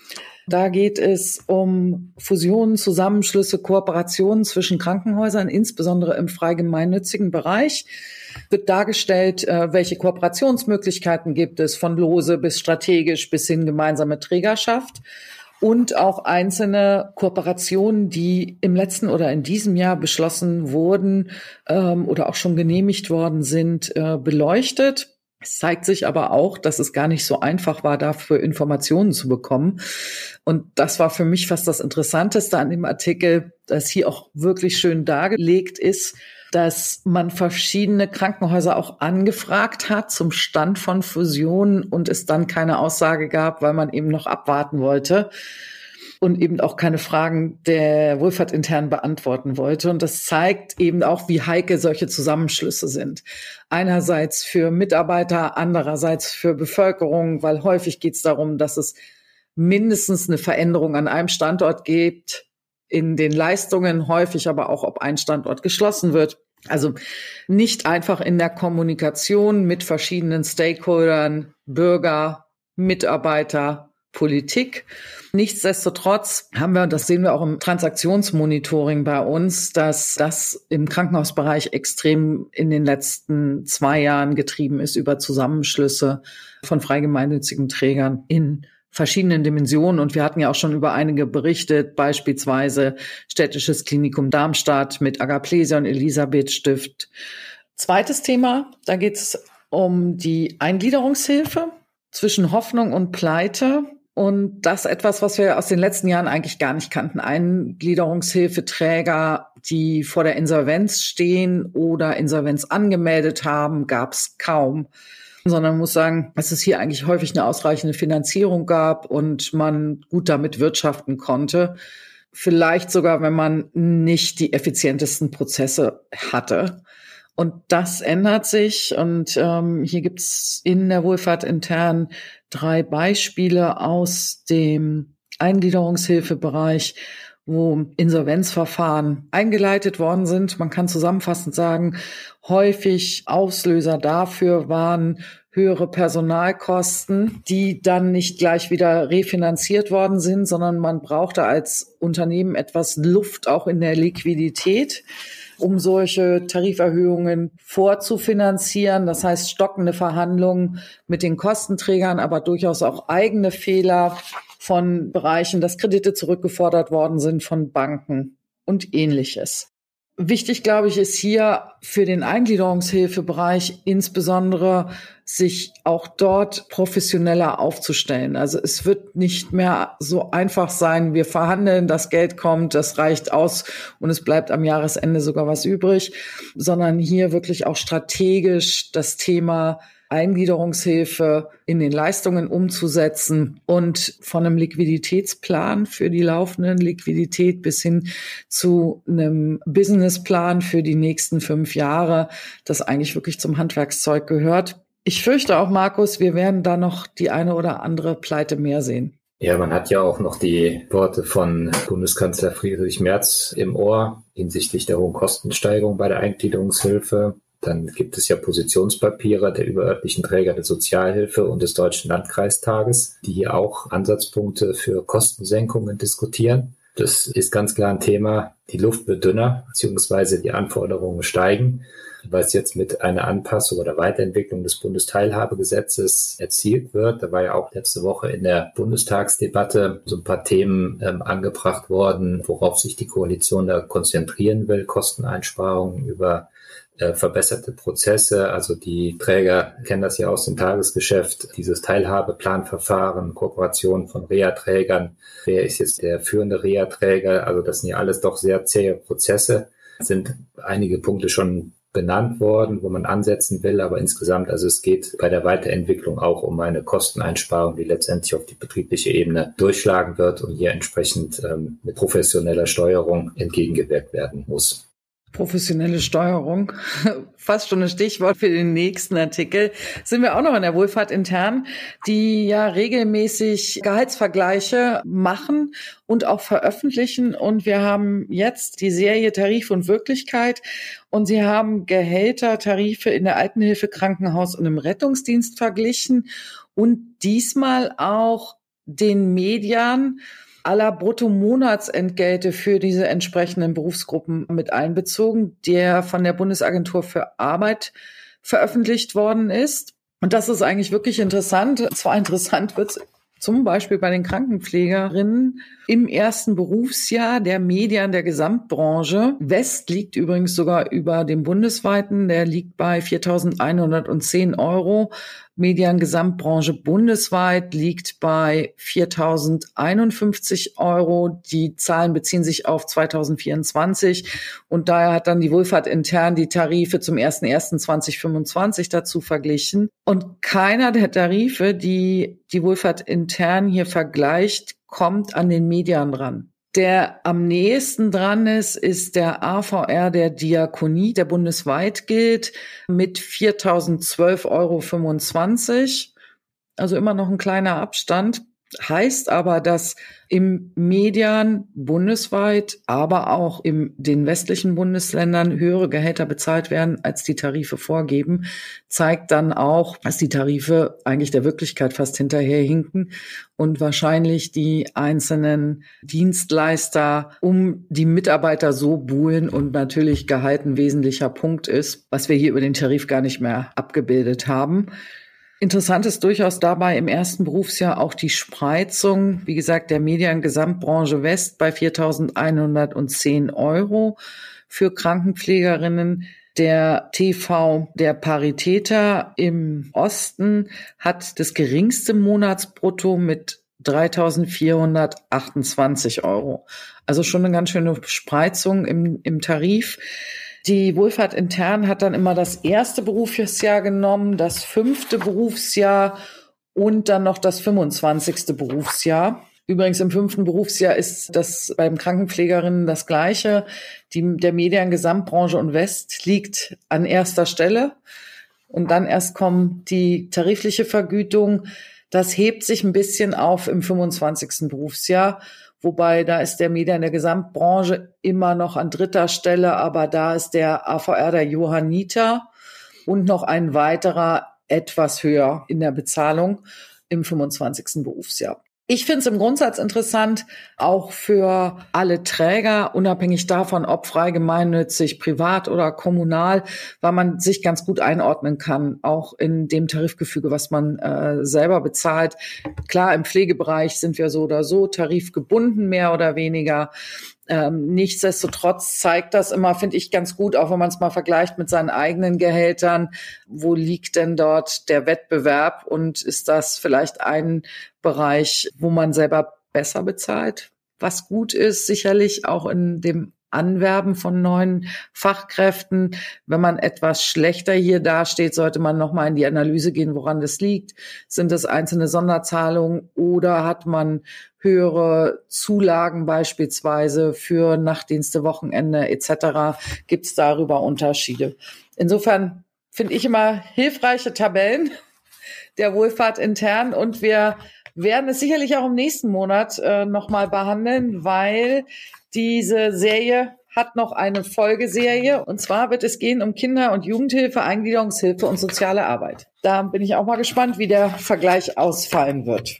Da geht es um Fusionen, Zusammenschlüsse, Kooperationen zwischen Krankenhäusern, insbesondere im frei gemeinnützigen Bereich. Wird dargestellt, welche Kooperationsmöglichkeiten gibt es, von lose bis strategisch bis hin gemeinsame Trägerschaft. Und auch einzelne Kooperationen, die im letzten oder in diesem Jahr beschlossen wurden ähm, oder auch schon genehmigt worden sind, äh, beleuchtet. Es zeigt sich aber auch, dass es gar nicht so einfach war, dafür Informationen zu bekommen. Und das war für mich fast das Interessanteste an dem Artikel, dass hier auch wirklich schön dargelegt ist, dass man verschiedene Krankenhäuser auch angefragt hat zum Stand von Fusionen und es dann keine Aussage gab, weil man eben noch abwarten wollte und eben auch keine Fragen der Wohlfahrt intern beantworten wollte. Und das zeigt eben auch, wie heikel solche Zusammenschlüsse sind. Einerseits für Mitarbeiter, andererseits für Bevölkerung, weil häufig geht es darum, dass es mindestens eine Veränderung an einem Standort gibt, in den Leistungen, häufig aber auch, ob ein Standort geschlossen wird. Also nicht einfach in der Kommunikation mit verschiedenen Stakeholdern, Bürger, Mitarbeiter, Politik. Nichtsdestotrotz haben wir, und das sehen wir auch im Transaktionsmonitoring bei uns, dass das im Krankenhausbereich extrem in den letzten zwei Jahren getrieben ist über Zusammenschlüsse von freigemeinnützigen Trägern in verschiedenen Dimensionen. Und wir hatten ja auch schon über einige berichtet, beispielsweise Städtisches Klinikum Darmstadt mit Agaplesia und Elisabeth Stift. Zweites Thema, da geht es um die Eingliederungshilfe zwischen Hoffnung und Pleite. Und das etwas, was wir aus den letzten Jahren eigentlich gar nicht kannten. Eingliederungshilfeträger, die vor der Insolvenz stehen oder Insolvenz angemeldet haben, gab es kaum. Sondern man muss sagen, dass es hier eigentlich häufig eine ausreichende Finanzierung gab und man gut damit wirtschaften konnte. Vielleicht sogar, wenn man nicht die effizientesten Prozesse hatte. Und das ändert sich. Und ähm, hier gibt's in der Wohlfahrt intern drei Beispiele aus dem Eingliederungshilfebereich, wo Insolvenzverfahren eingeleitet worden sind. Man kann zusammenfassend sagen, häufig Auslöser dafür waren höhere Personalkosten, die dann nicht gleich wieder refinanziert worden sind, sondern man brauchte als Unternehmen etwas Luft auch in der Liquidität, um solche Tariferhöhungen vorzufinanzieren. Das heißt, stockende Verhandlungen mit den Kostenträgern, aber durchaus auch eigene Fehler von Bereichen, dass Kredite zurückgefordert worden sind von Banken und Ähnliches. Wichtig, glaube ich, ist hier für den Eingliederungshilfebereich insbesondere, sich auch dort professioneller aufzustellen. Also es wird nicht mehr so einfach sein, wir verhandeln, das Geld kommt, das reicht aus und es bleibt am Jahresende sogar was übrig, sondern hier wirklich auch strategisch das Thema Eingliederungshilfe in den Leistungen umzusetzen und von einem Liquiditätsplan für die laufenden Liquidität bis hin zu einem Businessplan für die nächsten fünf Jahre, das eigentlich wirklich zum Handwerkszeug gehört. Ich fürchte auch, Markus, wir werden da noch die eine oder andere Pleite mehr sehen. Ja, man hat ja auch noch die Worte von Bundeskanzler Friedrich Merz im Ohr hinsichtlich der hohen Kostensteigerung bei der Eingliederungshilfe. Dann gibt es ja Positionspapiere der überörtlichen Träger der Sozialhilfe und des Deutschen Landkreistages, die hier auch Ansatzpunkte für Kostensenkungen diskutieren. Das ist ganz klar ein Thema. Die Luft wird dünner, beziehungsweise die Anforderungen steigen, weil es jetzt mit einer Anpassung oder Weiterentwicklung des Bundesteilhabegesetzes erzielt wird. Da war ja auch letzte Woche in der Bundestagsdebatte so ein paar Themen ähm, angebracht worden, worauf sich die Koalition da konzentrieren will. Kosteneinsparungen über verbesserte Prozesse, also die Träger kennen das ja aus dem Tagesgeschäft, dieses Teilhabeplanverfahren, Kooperation von Reha-Trägern, wer ist jetzt der führende Reha-Träger, also das sind ja alles doch sehr zähe Prozesse, sind einige Punkte schon benannt worden, wo man ansetzen will, aber insgesamt, also es geht bei der Weiterentwicklung auch um eine Kosteneinsparung, die letztendlich auf die betriebliche Ebene durchschlagen wird und hier entsprechend ähm, mit professioneller Steuerung entgegengewirkt werden muss. Professionelle Steuerung, fast schon ein Stichwort für den nächsten Artikel. Sind wir auch noch in der Wohlfahrt intern, die ja regelmäßig Gehaltsvergleiche machen und auch veröffentlichen. Und wir haben jetzt die Serie Tarif und Wirklichkeit. Und sie haben Gehälter, Tarife in der Altenhilfe, Krankenhaus und im Rettungsdienst verglichen und diesmal auch den Median aller Bruttomonatsentgelte für diese entsprechenden Berufsgruppen mit einbezogen, der von der Bundesagentur für Arbeit veröffentlicht worden ist. Und das ist eigentlich wirklich interessant. Zwar interessant wird es zum Beispiel bei den Krankenpflegerinnen im ersten Berufsjahr der Median der Gesamtbranche. West liegt übrigens sogar über dem bundesweiten, der liegt bei viertausendeinhundertzehn Euro. Median Gesamtbranche bundesweit liegt bei viertausendeinundfünfzig Euro. Die Zahlen beziehen sich auf zweitausendvierundzwanzig und daher hat dann die Wohlfahrt intern die Tarife zum ersten ersten zweitausendfünfundzwanzig dazu verglichen. Und keiner der Tarife, die die Wohlfahrt intern hier vergleicht, kommt an den Median dran. Der am nächsten dran ist, ist der A V R der Diakonie, der bundesweit gilt, mit viertausendzwölf Euro fünfundzwanzig. Also immer noch ein kleiner Abstand. Heißt aber, dass im Median bundesweit, aber auch in den westlichen Bundesländern höhere Gehälter bezahlt werden, als die Tarife vorgeben, zeigt dann auch, dass die Tarife eigentlich der Wirklichkeit fast hinterherhinken und wahrscheinlich die einzelnen Dienstleister um die Mitarbeiter so buhlen und natürlich Gehalt ein wesentlicher Punkt ist, was wir hier über den Tarif gar nicht mehr abgebildet haben. Interessant ist durchaus dabei im ersten Berufsjahr auch die Spreizung, wie gesagt, der Median-Gesamtbranche West bei viertausendeinhundertzehn Euro für Krankenpflegerinnen. Der T V der Paritäter im Osten hat das geringste Monatsbrutto mit dreitausendvierhundertachtundzwanzig Euro. Also schon eine ganz schöne Spreizung im, im Tarif. Die Wohlfahrt intern hat dann immer das erste Berufsjahr genommen, das fünfte Berufsjahr und dann noch das fünfundzwanzigste Berufsjahr. Übrigens im fünften Berufsjahr ist das beim Krankenpflegerinnen das Gleiche. Die, der Median Gesamtbranche und West liegt an erster Stelle. Und dann erst kommt die tarifliche Vergütung. Das hebt sich ein bisschen auf im fünfundzwanzigsten Berufsjahr. Wobei da ist der Median der Gesamtbranche immer noch an dritter Stelle, aber da ist der A V R der Johanniter und noch ein weiterer etwas höher in der Bezahlung im fünfundzwanzigsten Berufsjahr. Ich finde es im Grundsatz interessant, auch für alle Träger, unabhängig davon, ob frei, gemeinnützig, privat oder kommunal, weil man sich ganz gut einordnen kann, auch in dem Tarifgefüge, was man äh, selber bezahlt. Klar, im Pflegebereich sind wir so oder so tarifgebunden, mehr oder weniger. Ähm, nichtsdestotrotz zeigt das immer, finde ich, ganz gut, auch wenn man es mal vergleicht mit seinen eigenen Gehältern. Wo liegt denn dort der Wettbewerb und ist das vielleicht ein Bereich, wo man selber besser bezahlt? Was gut ist, sicherlich auch in dem Anwerben von neuen Fachkräften. Wenn man etwas schlechter hier dasteht, sollte man nochmal in die Analyse gehen, woran das liegt. Sind das einzelne Sonderzahlungen oder hat man höhere Zulagen beispielsweise für Nachtdienste, Wochenende et cetera? Gibt es darüber Unterschiede? Insofern finde ich immer hilfreiche Tabellen der Wohlfahrt intern und wir werden es sicherlich auch im nächsten Monat äh, nochmal behandeln, weil diese Serie hat noch eine Folgeserie und zwar wird es gehen um Kinder- und Jugendhilfe, Eingliederungshilfe und soziale Arbeit. Da bin ich auch mal gespannt, wie der Vergleich ausfallen wird.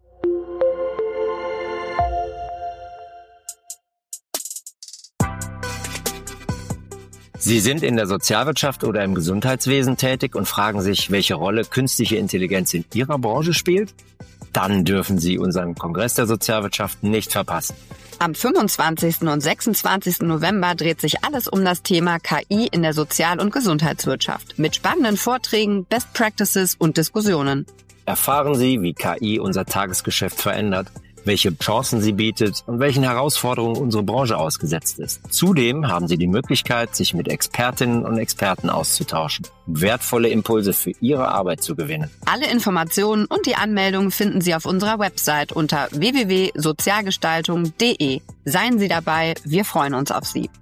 Sie sind in der Sozialwirtschaft oder im Gesundheitswesen tätig und fragen sich, welche Rolle künstliche Intelligenz in Ihrer Branche spielt? Dann dürfen Sie unseren Kongress der Sozialwirtschaft nicht verpassen. Am fünfundzwanzigsten und sechsundzwanzigsten November dreht sich alles um das Thema K I in der Sozial- und Gesundheitswirtschaft mit spannenden Vorträgen, Best Practices und Diskussionen. Erfahren Sie, wie K I unser Tagesgeschäft verändert, welche Chancen sie bietet und welchen Herausforderungen unsere Branche ausgesetzt ist. Zudem haben Sie die Möglichkeit, sich mit Expertinnen und Experten auszutauschen, um wertvolle Impulse für Ihre Arbeit zu gewinnen. Alle Informationen und die Anmeldung finden Sie auf unserer Website unter w w w punkt sozialgestaltung punkt d e. Seien Sie dabei, wir freuen uns auf Sie.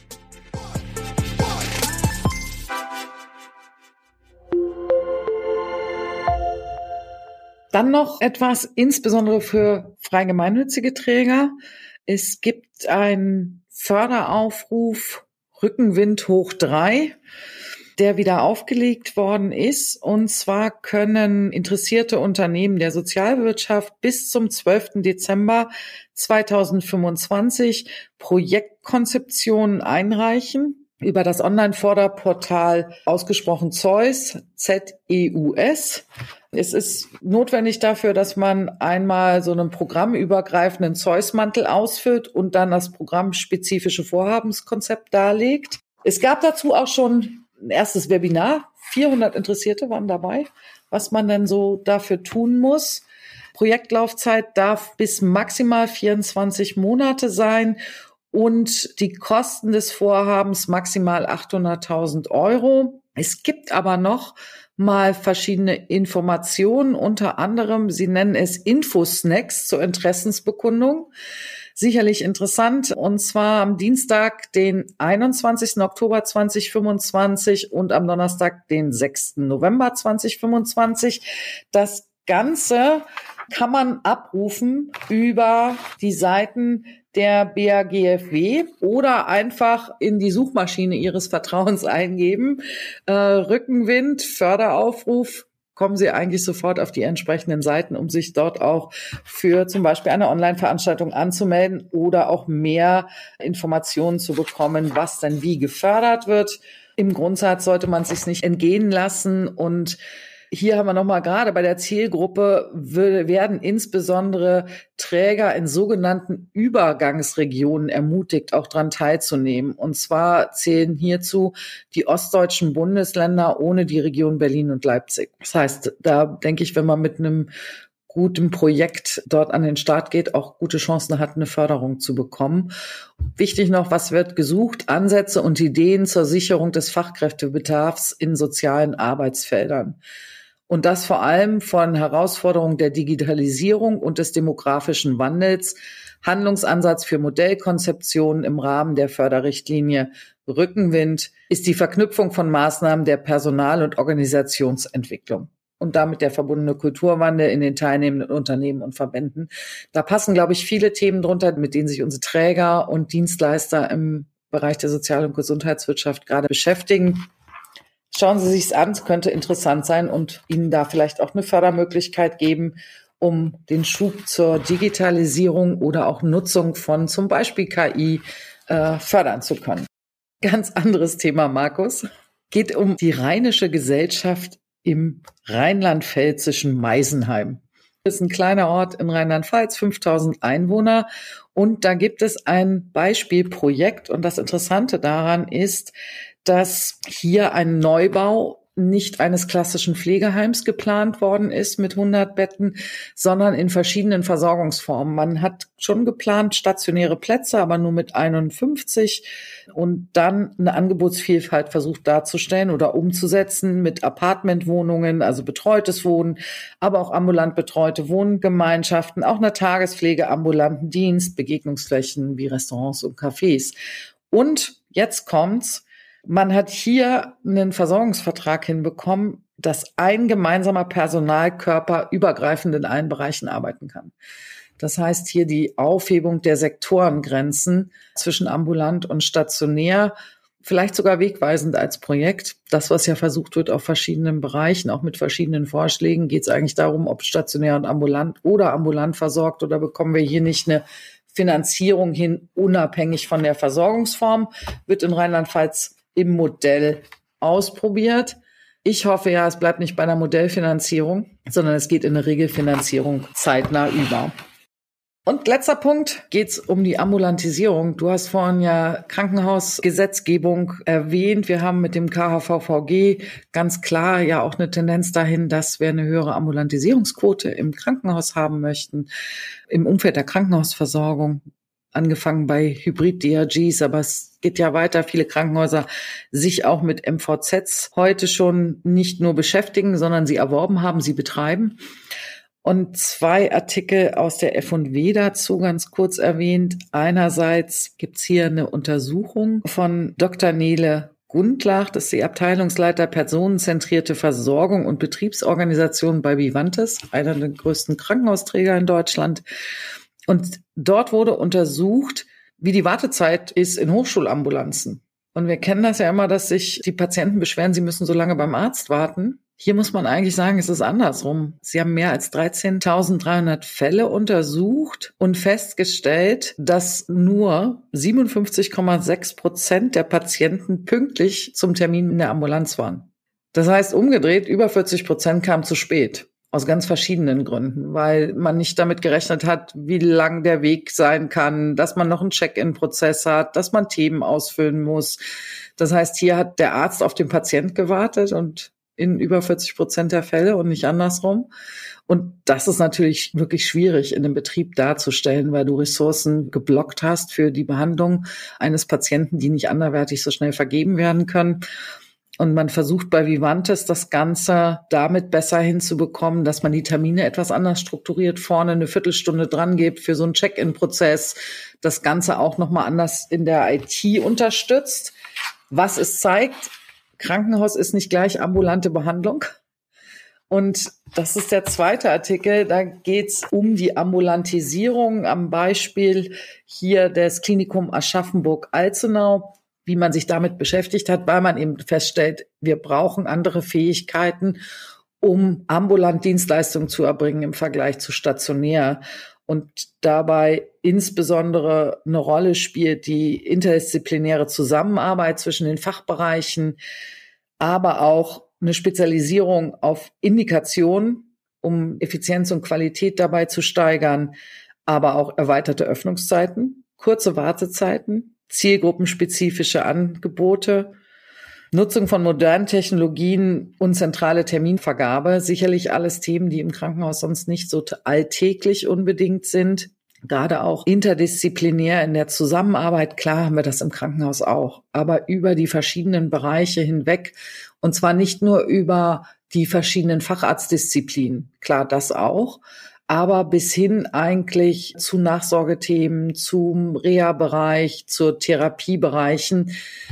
Dann noch etwas, insbesondere für frei gemeinnützige Träger. Es gibt einen Förderaufruf Rückenwind hoch drei, der wieder aufgelegt worden ist. Und zwar können interessierte Unternehmen der Sozialwirtschaft bis zum zwölften Dezember zweitausendfünfundzwanzig Projektkonzeptionen einreichen über das Online-Förderportal ausgesprochen Zeus, Z E U S. Es ist notwendig dafür, dass man einmal so einen programmübergreifenden Zeus-Mantel ausfüllt und dann das programmspezifische Vorhabenskonzept darlegt. Es gab dazu auch schon ein erstes Webinar. vierhundert Interessierte waren dabei, was man denn so dafür tun muss. Projektlaufzeit darf bis maximal vierundzwanzig Monate sein und die Kosten des Vorhabens maximal achthunderttausend Euro. Es gibt aber noch mal verschiedene Informationen, unter anderem, sie nennen es Infosnacks zur Interessensbekundung. Sicherlich interessant, und zwar am Dienstag, den einundzwanzigsten Oktober zweitausendfünfundzwanzig und am Donnerstag, den sechsten November zweitausendfünfundzwanzig. Das Ganze kann man abrufen über die Seiten der B A G F W oder einfach in die Suchmaschine Ihres Vertrauens eingeben. Äh, Rückenwind, Förderaufruf, kommen Sie eigentlich sofort auf die entsprechenden Seiten, um sich dort auch für zum Beispiel eine Online-Veranstaltung anzumelden oder auch mehr Informationen zu bekommen, was denn wie gefördert wird. Im Grundsatz sollte man es sich nicht entgehen lassen. Und hier haben wir nochmal gerade bei der Zielgruppe werden insbesondere Träger in sogenannten Übergangsregionen ermutigt, auch daran teilzunehmen. Und zwar zählen hierzu die ostdeutschen Bundesländer ohne die Region Berlin und Leipzig. Das heißt, da denke ich, wenn man mit einem guten Projekt dort an den Start geht, auch gute Chancen hat, eine Förderung zu bekommen. Wichtig noch, was wird gesucht? Ansätze und Ideen zur Sicherung des Fachkräftebedarfs in sozialen Arbeitsfeldern. Und das vor allem von Herausforderungen der Digitalisierung und des demografischen Wandels. Handlungsansatz für Modellkonzeptionen im Rahmen der Förderrichtlinie Rückenwind ist die Verknüpfung von Maßnahmen der Personal- und Organisationsentwicklung und damit der verbundene Kulturwandel in den teilnehmenden Unternehmen und Verbänden. Da passen, glaube ich, viele Themen drunter, mit denen sich unsere Träger und Dienstleister im Bereich der Sozial- und Gesundheitswirtschaft gerade beschäftigen. Schauen Sie sich's an, es könnte interessant sein und Ihnen da vielleicht auch eine Fördermöglichkeit geben, um den Schub zur Digitalisierung oder auch Nutzung von zum Beispiel K I äh, fördern zu können. Ganz anderes Thema, Markus. Geht um die Rheinische Gesellschaft im rheinland-pfälzischen Meisenheim. Das ist ein kleiner Ort in Rheinland-Pfalz, fünftausend Einwohner. Und da gibt es ein Beispielprojekt. Und das Interessante daran ist, dass hier ein Neubau nicht eines klassischen Pflegeheims geplant worden ist mit hundert Betten, sondern in verschiedenen Versorgungsformen. Man hat schon geplant stationäre Plätze, aber nur mit einundfünfzig und dann eine Angebotsvielfalt versucht darzustellen oder umzusetzen mit Apartmentwohnungen, also betreutes Wohnen, aber auch ambulant betreute Wohngemeinschaften, auch einer Tagespflege, ambulanten Dienst, Begegnungsflächen wie Restaurants und Cafés. Und jetzt kommt's. Man hat hier einen Versorgungsvertrag hinbekommen, dass ein gemeinsamer Personalkörper übergreifend in allen Bereichen arbeiten kann. Das heißt hier die Aufhebung der Sektorengrenzen zwischen ambulant und stationär, vielleicht sogar wegweisend als Projekt. Das, was ja versucht wird auf verschiedenen Bereichen, auch mit verschiedenen Vorschlägen, geht es eigentlich darum, ob stationär und ambulant oder ambulant versorgt, oder bekommen wir hier nicht eine Finanzierung hin, unabhängig von der Versorgungsform, wird in Rheinland-Pfalz im Modell ausprobiert. Ich hoffe ja, es bleibt nicht bei einer Modellfinanzierung, sondern es geht in eine Regelfinanzierung zeitnah über. Und letzter Punkt geht's um die Ambulantisierung. Du hast vorhin ja Krankenhausgesetzgebung erwähnt. Wir haben mit dem K H V V G ganz klar ja auch eine Tendenz dahin, dass wir eine höhere Ambulantisierungsquote im Krankenhaus haben möchten, im Umfeld der Krankenhausversorgung. Angefangen bei Hybrid-D R Gs, aber es geht ja weiter. Viele Krankenhäuser sich auch mit M V Zs heute schon nicht nur beschäftigen, sondern sie erworben haben, sie betreiben. Und zwei Artikel aus der F und W dazu ganz kurz erwähnt. Einerseits gibt's hier eine Untersuchung von Doktor Nele Gundlach, das ist die Abteilungsleiter Personenzentrierte Versorgung und Betriebsorganisation bei Vivantes, einer der größten Krankenhausträger in Deutschland. Und dort wurde untersucht, wie die Wartezeit ist in Hochschulambulanzen. Und wir kennen das ja immer, dass sich die Patienten beschweren, sie müssen so lange beim Arzt warten. Hier muss man eigentlich sagen, es ist andersrum. Sie haben mehr als dreizehntausenddreihundert Fälle untersucht und festgestellt, dass nur siebenundfünfzig Komma sechs Prozent der Patienten pünktlich zum Termin in der Ambulanz waren. Das heißt, umgedreht, über vierzig Prozent kamen zu spät. Aus ganz verschiedenen Gründen, weil man nicht damit gerechnet hat, wie lang der Weg sein kann, dass man noch einen Check-in-Prozess hat, dass man Themen ausfüllen muss. Das heißt, hier hat der Arzt auf den Patient gewartet und in über vierzig Prozent der Fälle und nicht andersrum. Und das ist natürlich wirklich schwierig in dem Betrieb darzustellen, weil du Ressourcen geblockt hast für die Behandlung eines Patienten, die nicht anderweitig so schnell vergeben werden können. Und man versucht bei Vivantes das Ganze damit besser hinzubekommen, dass man die Termine etwas anders strukturiert, vorne eine Viertelstunde dran gibt für so einen Check-in-Prozess, das Ganze auch nochmal anders in der I T unterstützt. Was es zeigt, Krankenhaus ist nicht gleich ambulante Behandlung. Und das ist der zweite Artikel. Da geht es um die Ambulantisierung am Beispiel hier des Klinikum Aschaffenburg-Alzenau, wie man sich damit beschäftigt hat, weil man eben feststellt, wir brauchen andere Fähigkeiten, um ambulant Dienstleistungen zu erbringen im Vergleich zu stationär. Und dabei insbesondere eine Rolle spielt die interdisziplinäre Zusammenarbeit zwischen den Fachbereichen, aber auch eine Spezialisierung auf Indikation, um Effizienz und Qualität dabei zu steigern, aber auch erweiterte Öffnungszeiten, kurze Wartezeiten, zielgruppenspezifische Angebote, Nutzung von modernen Technologien und zentrale Terminvergabe. Sicherlich alles Themen, die im Krankenhaus sonst nicht so alltäglich unbedingt sind. Gerade auch interdisziplinär in der Zusammenarbeit. Klar haben wir das im Krankenhaus auch, aber über die verschiedenen Bereiche hinweg. Und zwar nicht nur über die verschiedenen Facharztdisziplinen. Klar, das auch. Aber bis hin eigentlich zu Nachsorgethemen, zum Reha-Bereich, zu Therapiebereichen,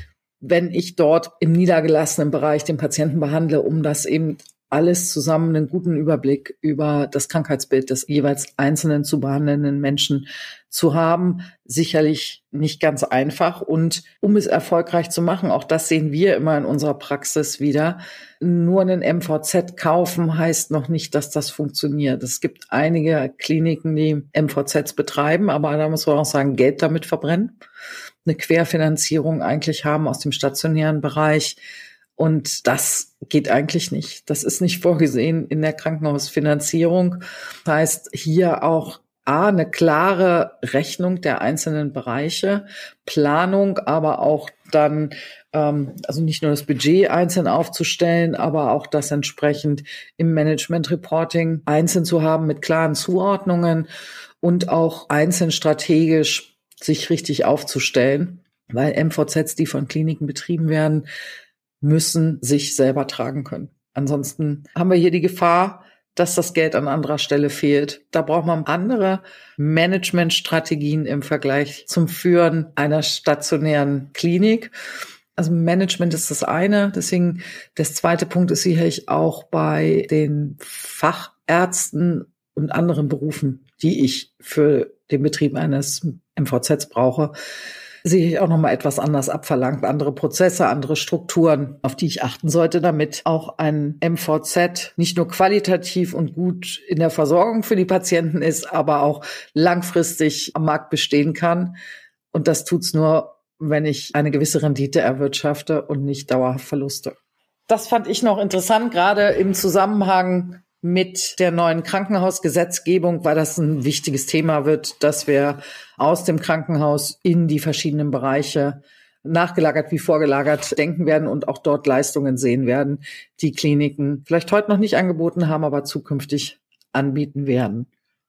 wenn ich dort im niedergelassenen Bereich den Patienten behandle, um das eben alles zusammen einen guten Überblick über das Krankheitsbild des jeweils einzelnen zu behandelnden Menschen zu haben. Sicherlich nicht ganz einfach. Und um es erfolgreich zu machen, auch das sehen wir immer in unserer Praxis wieder, nur einen M V Z kaufen heißt noch nicht, dass das funktioniert. Es gibt einige Kliniken, die M V Zs betreiben, aber da muss man auch sagen, Geld damit verbrennen. Eine Querfinanzierung eigentlich haben aus dem stationären Bereich. Und das geht eigentlich nicht. Das ist nicht vorgesehen in der Krankenhausfinanzierung. Das heißt, hier auch A, eine klare Rechnung der einzelnen Bereiche, Planung, aber auch dann, ähm, also nicht nur das Budget einzeln aufzustellen, aber auch das entsprechend im Management-Reporting einzeln zu haben mit klaren Zuordnungen und auch einzeln strategisch sich richtig aufzustellen, weil M V Zs, die von Kliniken betrieben werden, müssen sich selber tragen können. Ansonsten haben wir hier die Gefahr, dass das Geld an anderer Stelle fehlt. Da braucht man andere Managementstrategien im Vergleich zum Führen einer stationären Klinik. Also Management ist das eine. Deswegen, das zweite Punkt ist sicherlich auch bei den Fachärzten und anderen Berufen, die ich für den Betrieb eines M V Zs brauche, sehe ich auch nochmal etwas anders abverlangt. Andere Prozesse, andere Strukturen, auf die ich achten sollte, damit auch ein M V Z nicht nur qualitativ und gut in der Versorgung für die Patienten ist, aber auch langfristig am Markt bestehen kann. Und das tut's nur, wenn ich eine gewisse Rendite erwirtschafte und nicht dauerhaft Verluste. Das fand ich noch interessant, gerade im Zusammenhang mit der neuen Krankenhausgesetzgebung, weil das ein wichtiges Thema wird, dass wir aus dem Krankenhaus in die verschiedenen Bereiche nachgelagert wie vorgelagert denken werden und auch dort Leistungen sehen werden, die Kliniken vielleicht heute noch nicht angeboten haben, aber zukünftig anbieten werden.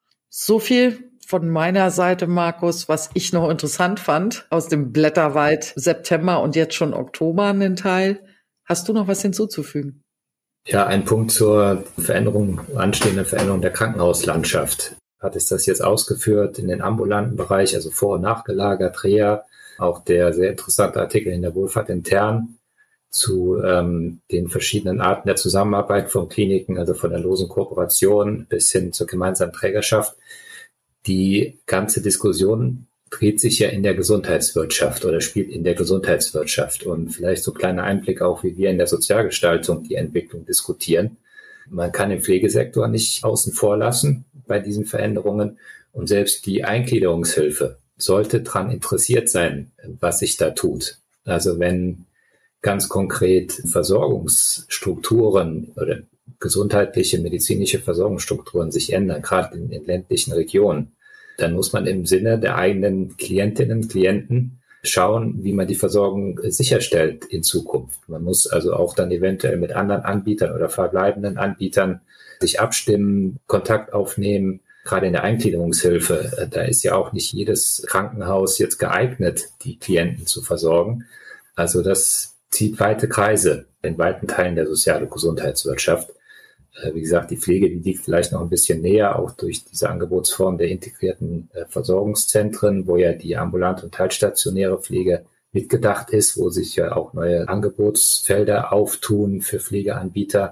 So viel von meiner Seite, Markus, was ich noch interessant fand aus dem Blätterwald September und jetzt schon Oktober einen Teil. Hast du noch was hinzuzufügen? Ja, ein Punkt zur Veränderung, anstehenden Veränderung der Krankenhauslandschaft. Hat es das jetzt ausgeführt in den ambulanten Bereich, also vor- und nachgelagert, Reha, auch der sehr interessante Artikel in der Wohlfahrt intern zu ähm, den verschiedenen Arten der Zusammenarbeit von Kliniken, also von der losen Kooperation bis hin zur gemeinsamen Trägerschaft. Die ganze Diskussion dreht sich ja in der Gesundheitswirtschaft oder spielt in der Gesundheitswirtschaft. Und vielleicht so ein kleiner Einblick auch, wie wir in der Sozialgestaltung die Entwicklung diskutieren. Man kann den Pflegesektor nicht außen vor lassen bei diesen Veränderungen. Und selbst die Eingliederungshilfe sollte daran interessiert sein, was sich da tut. Also wenn ganz konkret Versorgungsstrukturen oder gesundheitliche, medizinische Versorgungsstrukturen sich ändern, gerade in den ländlichen Regionen, dann muss man im Sinne der eigenen Klientinnen und Klienten schauen, wie man die Versorgung sicherstellt in Zukunft. Man muss also auch dann eventuell mit anderen Anbietern oder verbleibenden Anbietern sich abstimmen, Kontakt aufnehmen. Gerade in der Eingliederungshilfe, da ist ja auch nicht jedes Krankenhaus jetzt geeignet, die Klienten zu versorgen. Also das zieht weite Kreise in weiten Teilen der Sozial- und Gesundheitswirtschaft. Wie gesagt, die Pflege, die liegt vielleicht noch ein bisschen näher, auch durch diese Angebotsform der integrierten Versorgungszentren, wo ja die ambulante und teilstationäre Pflege mitgedacht ist, wo sich ja auch neue Angebotsfelder auftun für Pflegeanbieter.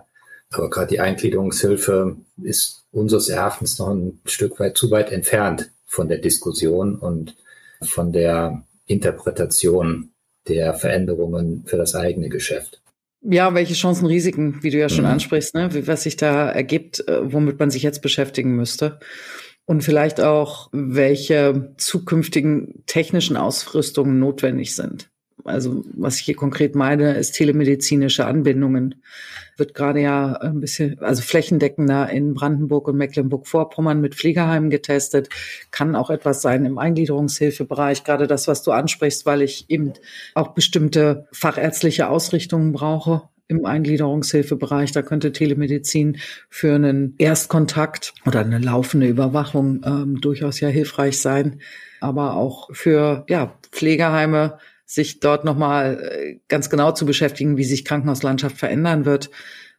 Aber gerade die Eingliederungshilfe ist unseres Erachtens noch ein Stück weit zu weit entfernt von der Diskussion und von der Interpretation der Veränderungen für das eigene Geschäft. Ja, welche Chancen, Risiken, wie du ja schon mhm. ansprichst, ne? Was sich da ergibt, womit man sich jetzt beschäftigen müsste. Und vielleicht auch, welche zukünftigen technischen Ausrüstungen notwendig sind. Also was ich hier konkret meine, ist telemedizinische Anbindungen. Wird gerade ja ein bisschen, also flächendeckender in Brandenburg und Mecklenburg-Vorpommern mit Pflegeheimen getestet. Kann auch etwas sein im Eingliederungshilfebereich. Gerade das, was du ansprichst, weil ich eben auch bestimmte fachärztliche Ausrichtungen brauche im Eingliederungshilfebereich. Da könnte Telemedizin für einen Erstkontakt oder eine laufende Überwachung ähm, durchaus ja hilfreich sein. Aber auch für ja Pflegeheime, sich dort nochmal ganz genau zu beschäftigen, wie sich Krankenhauslandschaft verändern wird.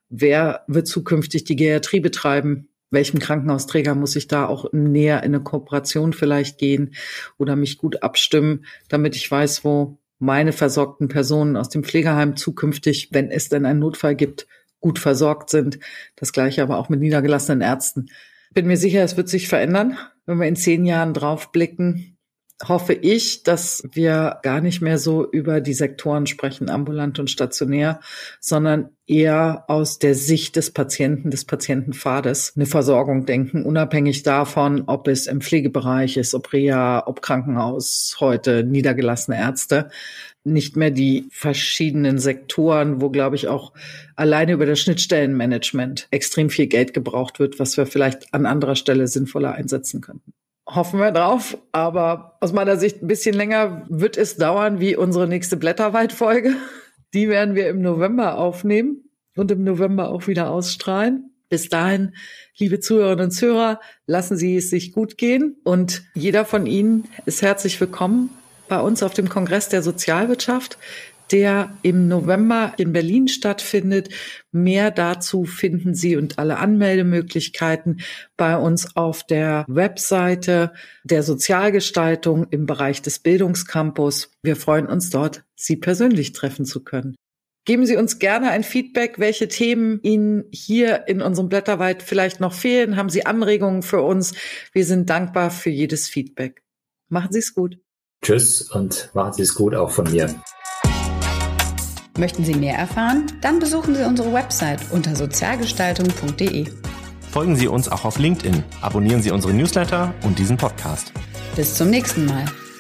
Wer wird zukünftig die Geriatrie betreiben? Welchem Krankenhausträger muss ich da auch näher in eine Kooperation vielleicht gehen oder mich gut abstimmen, damit ich weiß, wo meine versorgten Personen aus dem Pflegeheim zukünftig, wenn es denn einen Notfall gibt, gut versorgt sind. Das Gleiche aber auch mit niedergelassenen Ärzten. Bin mir sicher, es wird sich verändern. Wenn wir in zehn Jahren drauf blicken, hoffe ich, dass wir gar nicht mehr so über die Sektoren sprechen, ambulant und stationär, sondern eher aus der Sicht des Patienten, des Patientenpfades eine Versorgung denken, unabhängig davon, ob es im Pflegebereich ist, ob Reha, ob Krankenhaus, heute niedergelassene Ärzte. Nicht mehr die verschiedenen Sektoren, wo, glaube ich, auch alleine über das Schnittstellenmanagement extrem viel Geld gebraucht wird, was wir vielleicht an anderer Stelle sinnvoller einsetzen könnten. Hoffen wir drauf, aber aus meiner Sicht ein bisschen länger wird es dauern wie unsere nächste Blätterwald-Folge. Die werden wir im November aufnehmen und im November auch wieder ausstrahlen. Bis dahin, liebe Zuhörerinnen und Zuhörer, lassen Sie es sich gut gehen und jeder von Ihnen ist herzlich willkommen bei uns auf dem Kongress der Sozialwirtschaft, der im November in Berlin stattfindet. Mehr dazu finden Sie und alle Anmeldemöglichkeiten bei uns auf der Webseite der Sozialgestaltung im Bereich des Bildungscampus. Wir freuen uns dort, Sie persönlich treffen zu können. Geben Sie uns gerne ein Feedback, welche Themen Ihnen hier in unserem Blätterwald vielleicht noch fehlen. Haben Sie Anregungen für uns? Wir sind dankbar für jedes Feedback. Machen Sie es gut. Tschüss und machen Sie es gut auch von mir. Möchten Sie mehr erfahren? Dann besuchen Sie unsere Website unter sozialgestaltung punkt de. Folgen Sie uns auch auf LinkedIn, abonnieren Sie unsere Newsletter und diesen Podcast. Bis zum nächsten Mal.